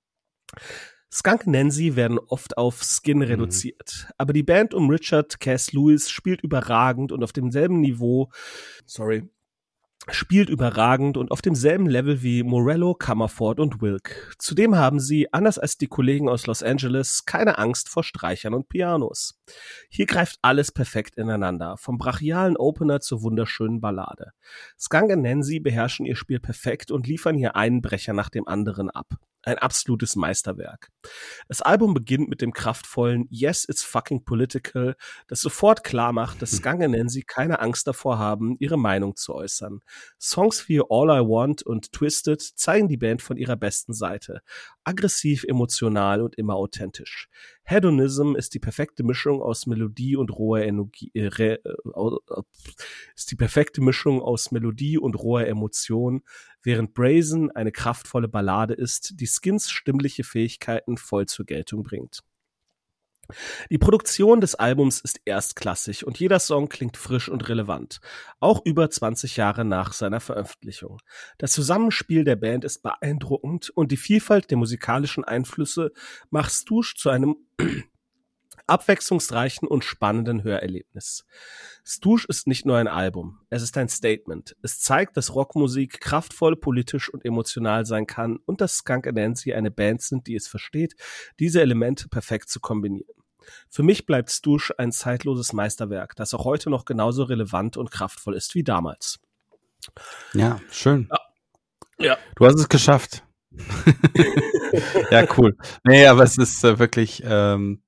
Skunk Nancy werden oft auf Skin mhm. reduziert, aber die Band um Richard Cass Lewis spielt überragend und auf demselben Niveau, sorry, spielt überragend und auf demselben Level wie Morello, Comerford und Wilk. Zudem haben sie, anders als die Kollegen aus Los Angeles, keine Angst vor Streichern und Pianos. Hier greift alles perfekt ineinander, vom brachialen Opener zur wunderschönen Ballade. Skunk und Nancy beherrschen ihr Spiel perfekt und liefern hier einen Brecher nach dem anderen ab. Ein absolutes Meisterwerk. Das Album beginnt mit dem kraftvollen Yes, it's fucking political, das sofort klar macht, dass Skunk und Nancy keine Angst davor haben, ihre Meinung zu äußern. Songs wie All I Want und Twisted zeigen die Band von ihrer besten Seite. Aggressiv, emotional und immer authentisch. Hedonism ist die perfekte Mischung aus Melodie und roher Energie, äh, äh, ist die perfekte Mischung aus Melodie und roher Emotion, während Brazen eine kraftvolle Ballade ist, die Skins stimmliche Fähigkeiten voll zur Geltung bringt. Die Produktion des Albums ist erstklassig und jeder Song klingt frisch und relevant, auch über zwanzig Jahre nach seiner Veröffentlichung. Das Zusammenspiel der Band ist beeindruckend und die Vielfalt der musikalischen Einflüsse macht Stooge zu einem abwechslungsreichen und spannenden Hörerlebnis. Stooge ist nicht nur ein Album, es ist ein Statement. Es zeigt, dass Rockmusik kraftvoll, politisch und emotional sein kann und dass Skunk und Nancy eine Band sind, die es versteht, diese Elemente perfekt zu kombinieren. Für mich bleibt Stooge ein zeitloses Meisterwerk, das auch heute noch genauso relevant und kraftvoll ist wie damals. Ja, schön. Ja. Ja. Du hast es geschafft. Ja, cool. Nee, aber es ist äh, wirklich, ähm,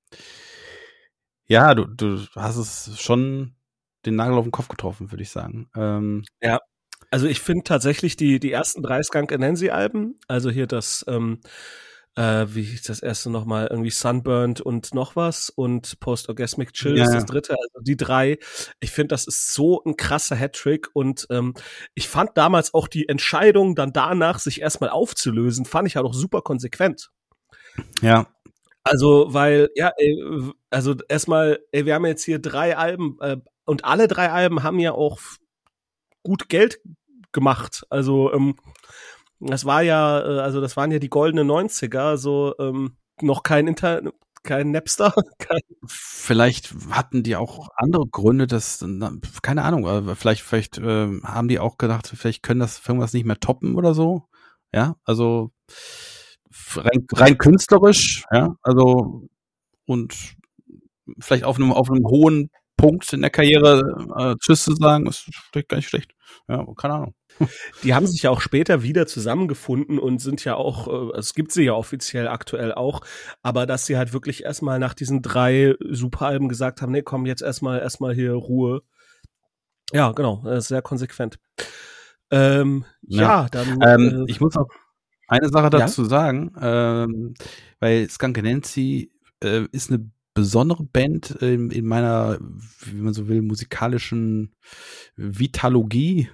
ja, du, du hast es schon den Nagel auf den Kopf getroffen, würde ich sagen. Ähm, ja, also ich finde tatsächlich die die ersten drei Skunk and Nancy Alben, also hier das, ähm, äh, wie hieß das erste nochmal, irgendwie Sunburned und noch was und Post-Orgasmic Chill Ja, ist ja. das dritte, also die drei, ich finde, das ist so ein krasser Hattrick und ähm, ich fand damals auch die Entscheidung, dann danach sich erstmal aufzulösen, fand ich halt auch super konsequent. Ja. Also, weil, ja, ey, also erstmal, ey, wir haben jetzt hier drei Alben äh, und alle drei Alben haben ja auch f- gut Geld gemacht. Also, ähm, das war ja, äh, also das waren ja die goldenen neunziger, so ähm, noch kein Inter, kein Napster, kein Vielleicht hatten die auch andere Gründe, dass, na, keine Ahnung, aber vielleicht, vielleicht äh, haben die auch gedacht, vielleicht können das irgendwas nicht mehr toppen oder so. Ja, also rein, rein künstlerisch, ja, also und vielleicht auf einem auf einem hohen Punkt in der Karriere äh, Tschüss zu sagen, ist vielleicht gar nicht schlecht. Ja, keine Ahnung. Die haben sich ja auch später wieder zusammengefunden und sind ja auch, äh, es gibt sie ja offiziell aktuell auch, aber dass sie halt wirklich erstmal nach diesen drei Superalben gesagt haben, nee, komm, jetzt erstmal erstmal hier Ruhe. Ja, genau, äh, sehr konsequent. Ähm, ja. ja, dann ähm, äh, ich muss auch eine Sache dazu ja? sagen, ähm, weil Skunk and Nancy äh, ist eine besondere Band äh, in meiner, wie man so will, musikalischen Vitalogie,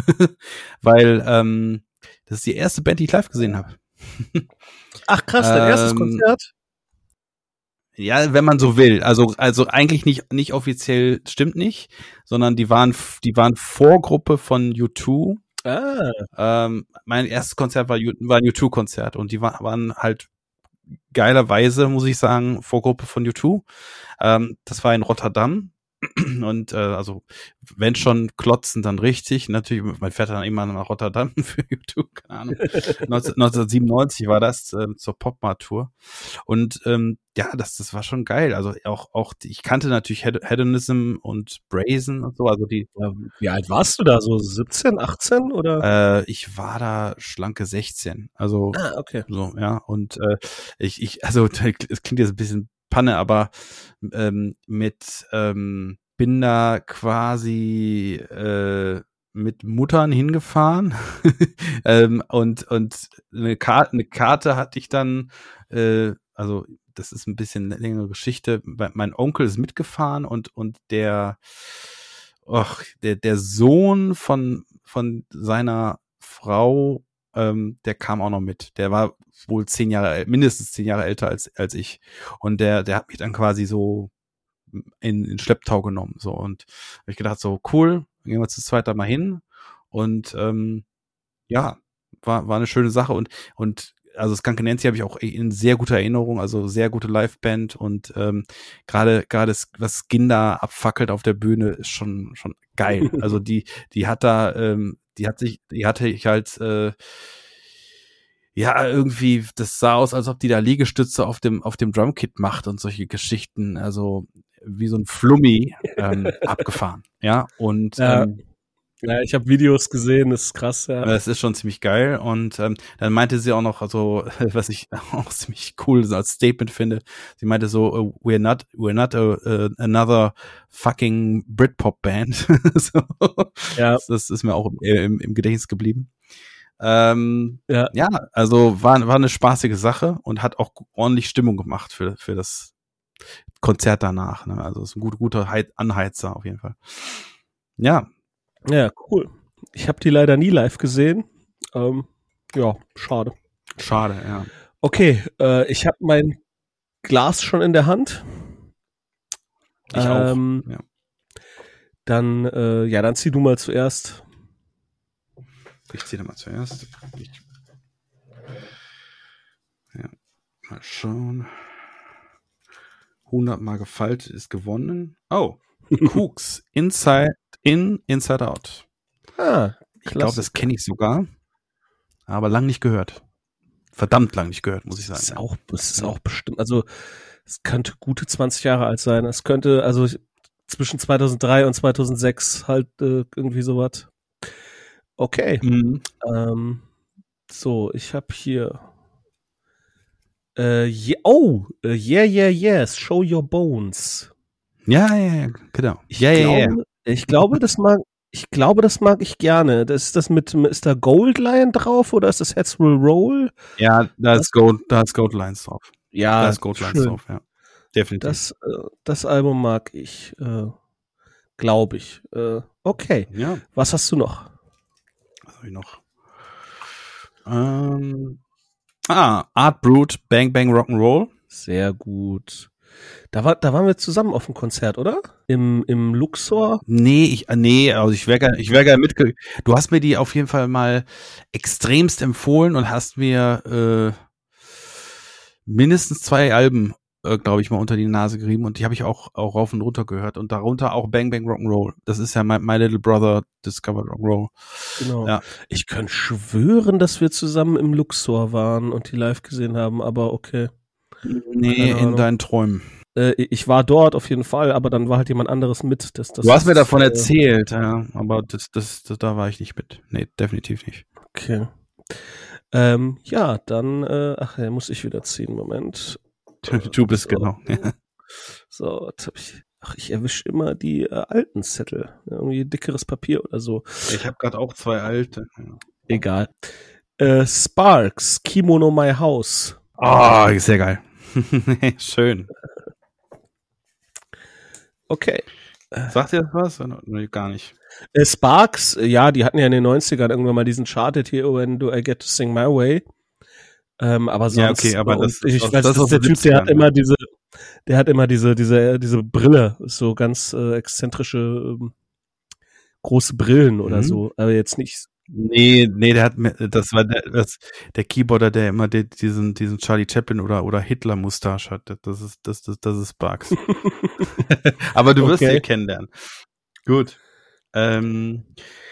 weil ähm, das ist die erste Band, die ich live gesehen habe. Ach krass, dein ähm, erstes Konzert? Ja, wenn man so will. Also also eigentlich nicht nicht offiziell, stimmt nicht, sondern die waren die waren Vorgruppe von U zwei. Ah. Ähm, mein erstes Konzert war, war ein U zwei Konzert und die war, waren halt geilerweise, muss ich sagen, Vorgruppe von U zwei. Ähm, das war in Rotterdam. Und äh, also wenn schon klotzen, dann richtig. Natürlich, man fährt dann immer nach Rotterdam für YouTube, keine Ahnung. neunzehnhundertsiebenundneunzig war das äh, zur Popmart-Tour. Und ähm, ja, das das war schon geil. Also auch auch die, ich kannte natürlich Hed- Hedonism und Brazen und so. Also die. Ja, wie alt warst du da? So siebzehn, achtzehn oder? Äh, ich war da schlanke sechzehn. Also Ah, okay. so ja. Und äh, ich ich also es klingt jetzt ein bisschen Panne, aber ähm, mit ähm, bin da quasi äh, mit Muttern hingefahren ähm, und und eine Karte eine Karte hatte ich dann äh, also das ist ein bisschen eine längere Geschichte. Mein Onkel ist mitgefahren und und der och, der der Sohn von von seiner Frau, ähm, der kam auch noch mit. Der war wohl zehn Jahre, mindestens zehn Jahre älter als als ich. Und der der hat mich dann quasi so in, in Schlepptau genommen. So und habe ich gedacht, so cool, gehen wir zu zweit da mal hin. Und ähm, ja, war war eine schöne Sache. Und und also Skunk Nancy habe ich auch in sehr guter Erinnerung, also sehr gute Liveband und ähm, gerade gerade was Skin da abfackelt auf der Bühne ist schon schon geil. Also die die hat da ähm, die hat sich die hatte ich halt äh, ja, irgendwie, das sah aus, als ob die da Liegestütze auf dem auf dem Drumkit macht und solche Geschichten, also wie so ein Flummi ähm, abgefahren, ja, und Ja. ähm, Ja, ich habe Videos gesehen, das ist krass, ja. das ist schon ziemlich geil und ähm, dann meinte sie auch noch, also was ich auch ziemlich cool als Statement finde, sie meinte so, uh, we're not we're not a, a, another fucking Britpop Band, so, Ja. das, das ist mir auch im, im Gedächtnis geblieben. Ähm, Ja. ja, also war, war eine spaßige Sache und hat auch ordentlich Stimmung gemacht für, für das Konzert danach. Ne? Also ist ein gut, guter Heit- Anheizer auf jeden Fall. Ja. Ja, cool. Ich habe die leider nie live gesehen. Ähm, ja, schade. Schade, ja. Okay, äh, ich habe mein Glas schon in der Hand. Ich ähm, auch. Ja. Dann, äh, ja, dann zieh du mal zuerst. Ich ziehe mal zuerst. Ich, ja, mal schauen. hundert Mal gefaltet ist gewonnen. Oh, Cooks. Inside in, Inside Out. Ah, ich glaube, das kenne ich sogar. Aber lang nicht gehört. Verdammt lang nicht gehört, muss ich sagen. Das ist auch, das ist auch bestimmt, also es könnte gute zwanzig Jahre alt sein. Es könnte, also zwischen zweitausenddrei und zweitausendsechs halt äh, irgendwie sowas. Okay. Mhm. Ähm, so, ich habe hier äh, yeah, oh, uh, yeah, yeah, yes, show your bones. Ja, ja, ja, genau. Ich ja, glaube, ja, ja. ich glaube, das mag, ich glaube, das mag ich gerne. Das ist das mit, ist da Gold Lion drauf oder ist das Heads Will Roll? Ja, da ist Gold, da ist Gold Lines drauf. Ja, da ist Gold Lines drauf, ja. Definitiv. Das, äh, das Album mag ich, äh, glaube ich. Äh, okay. Ja. Was hast du noch? Was habe ich noch? Ähm, ah, Art Brut, Bang Bang Rock'n'Roll. Sehr gut. Da war, da waren wir zusammen auf dem Konzert, oder? Im, im Luxor? Nee, ich, nee, also ich wäre gerne, ich wäre gerne mitge, du hast mir die auf jeden Fall mal extremst empfohlen und hast mir, äh, mindestens zwei Alben, äh, glaube ich, mal unter die Nase gerieben und die habe ich auch, auch rauf und runter gehört und darunter auch Bang Bang Rock'n'Roll. Das ist ja My, My Little Brother Discovered Rock'n'Roll. Genau. Ja. Ich könnte schwören, dass wir zusammen im Luxor waren und die live gesehen haben, aber okay. Nee, in deinen Träumen. Äh, ich war dort auf jeden Fall, aber dann war halt jemand anderes mit. Das, das du hast mir davon äh, erzählt, ja, aber das, das, das, da war ich nicht mit. Nee, definitiv nicht. Okay. Ähm, ja, dann, äh, ach, ja, muss ich wieder ziehen, Moment. Du bist so. genau. So, jetzt hab ich, ach, ich erwische immer die äh, alten Zettel. Irgendwie dickeres Papier oder so. Ich habe gerade auch zwei alte. Egal. Äh, Sparks, Kimono My House. Ah, oh, sehr geil. Schön. Okay. Sagt ihr das was? Nee, gar nicht. Äh, Sparks, äh, ja, die hatten ja in den neunzigern irgendwann mal diesen Charted hier, When Do I Get to Sing My Way. Ähm, aber sonst, ja, okay, aber das, ich das, weiß, das das ist der Typ, der hat ja. immer diese, der hat immer diese, diese, diese Brille, so ganz äh, exzentrische, ähm, große Brillen oder mhm. so, aber jetzt nicht Nee, nee, der hat mir, das war der, das, der Keyboarder, der immer die, diesen, diesen Charlie Chaplin oder, oder Hitler-Mustache hat. Das ist, das, das, das ist Bugs. Aber du wirst Okay. ihn kennenlernen. Gut. Ähm,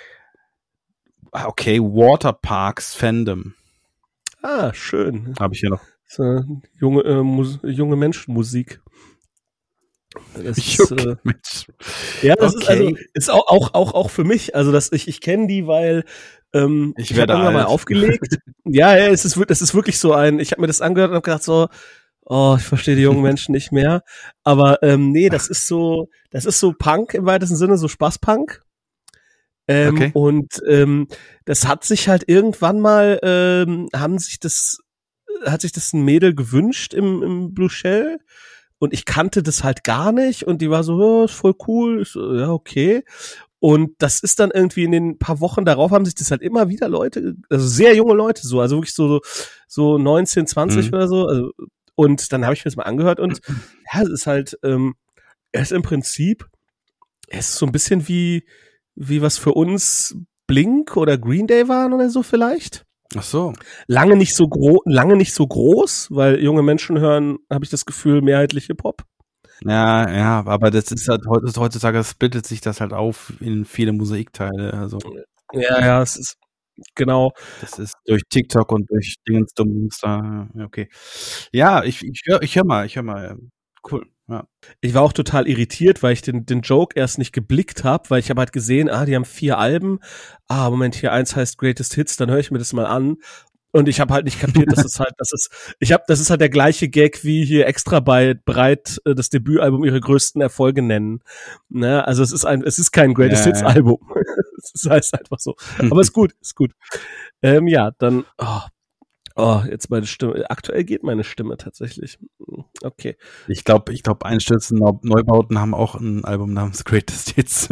okay, Waterparks Fandom. Ah, schön. Habe ich hier noch. So, junge, äh, Mus- junge Menschenmusik. Das ist, äh, Mensch. ja, das Okay. ist also ist auch, auch, auch, auch für mich. Also, dass ich, ich kenne die, weil ähm, Ich ich, werde habe irgendwann mal alt. aufgelegt. ja, ja, es ist, wir- es ist wirklich so ein, ich habe mir das angehört und habe gedacht so, oh, ich verstehe die jungen Menschen nicht mehr. Aber ähm, nee, das ist so, das ist so Punk im weitesten Sinne, so Spaßpunk. Ähm, Okay. Und ähm, das hat sich halt irgendwann mal, ähm, haben sich das, hat sich das ein Mädel gewünscht im, im Blue Shell. Und ich kannte das halt gar nicht. Und die war so, ja, ist voll cool. Ich so, ja, okay. Und das ist dann irgendwie in den paar Wochen darauf haben sich das halt immer wieder Leute, also sehr junge Leute so, also wirklich so, so neunzehn, zwanzig Mhm. oder so. Also, und dann habe ich mir das mal angehört und ja, es ist halt, ähm, er ist im Prinzip, es ist so ein bisschen wie, wie was für uns Blink oder Green Day waren oder so vielleicht. Ach so. Lange nicht so groß, lange nicht so groß, weil junge Menschen hören, habe ich das Gefühl, mehrheitlich Hip-Hop. Ja, ja, aber das ist halt heutzutage splittet sich das halt auf in viele Mosaikteile. Also Ja, ja, es ist genau. das ist durch TikTok und durch Dingens Dumms da. Ja, okay. Ja, ich ich höre ich hör mal, ich höre mal. Cool. Ja. Ich war auch total irritiert, weil ich den, den Joke erst nicht geblickt habe, weil ich habe halt gesehen, ah, die haben vier Alben. Ah, Moment, hier eins heißt Greatest Hits, dann höre ich mir das mal an. Und ich habe halt nicht kapiert, dass es halt, das ist, ich habe, das ist halt der gleiche Gag wie hier extra bei breit äh, das Debütalbum ihre größten Erfolge nennen. Ne? Also es ist ein, es ist kein Greatest Ja, Hits ja. Album. Es heißt einfach so. Aber ist gut, ist gut. Ähm, ja, dann, oh, oh, jetzt meine Stimme. Aktuell geht meine Stimme tatsächlich. Okay. Ich glaube, ich glaube, Einstürzen Neubauten haben auch ein Album namens Greatest Hits.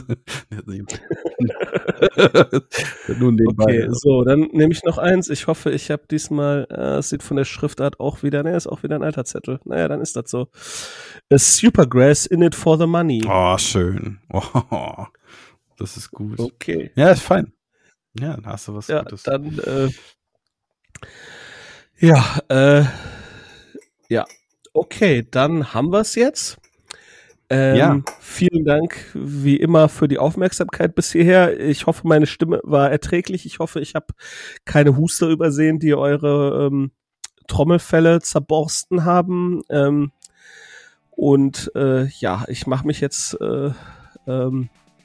Nur nebenbei. Okay, so, dann nehme ich noch eins. Ich hoffe, ich habe diesmal, äh, es sieht von der Schriftart auch wieder, ne, ist auch wieder ein alter Zettel. Naja, dann ist das so. A Supergrass in it for the money. Oh, schön. Oh, das ist gut. Okay. Ja, ist fein. Ja, dann hast du was Ja, Gutes. dann, äh, ja, äh, ja. Okay, dann haben wir es jetzt. Ähm, Ja. Vielen Dank wie immer für die Aufmerksamkeit bis hierher. Ich hoffe, meine Stimme war erträglich. Ich hoffe, ich habe keine Huster übersehen, die eure ähm, Trommelfälle zerborsten haben. Ähm, und äh, ja, ich mache mich jetzt äh, ähm,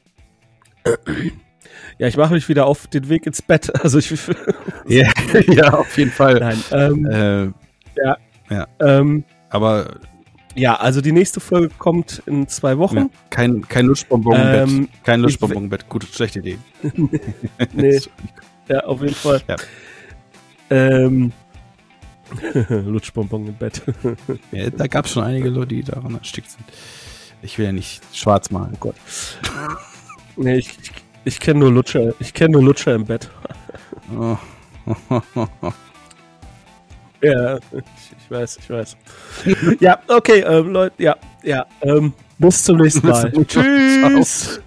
ja, ich mache mich wieder auf den Weg ins Bett. Also ich Ja, ja, auf jeden Fall. nein. Ähm, Äh, ja. ja. Ähm, aber ja, also die nächste Folge kommt in zwei Wochen. ja, kein, kein Lutschbonbon im Ähm, Bett. Kein Lutschbonbon im Bett. Gute, schlechte Idee. Nee. Ja, auf jeden Fall. Ja. Ähm, Lutschbonbon im Bett. Ja, da gab es schon einige Leute, die daran erstickt sind. Ich will ja nicht schwarz malen. Oh Gott. Nee, ich, ich, ich kenne nur Lutscher. Ich kenne nur Lutscher im Bett. Oh. Ja, ich, ich weiß, ich weiß. Ja, okay, ähm, Leute, ja, ja. Ähm, bis zum nächsten Mal. Bis zum nächsten Mal. Tschüss. Ciao.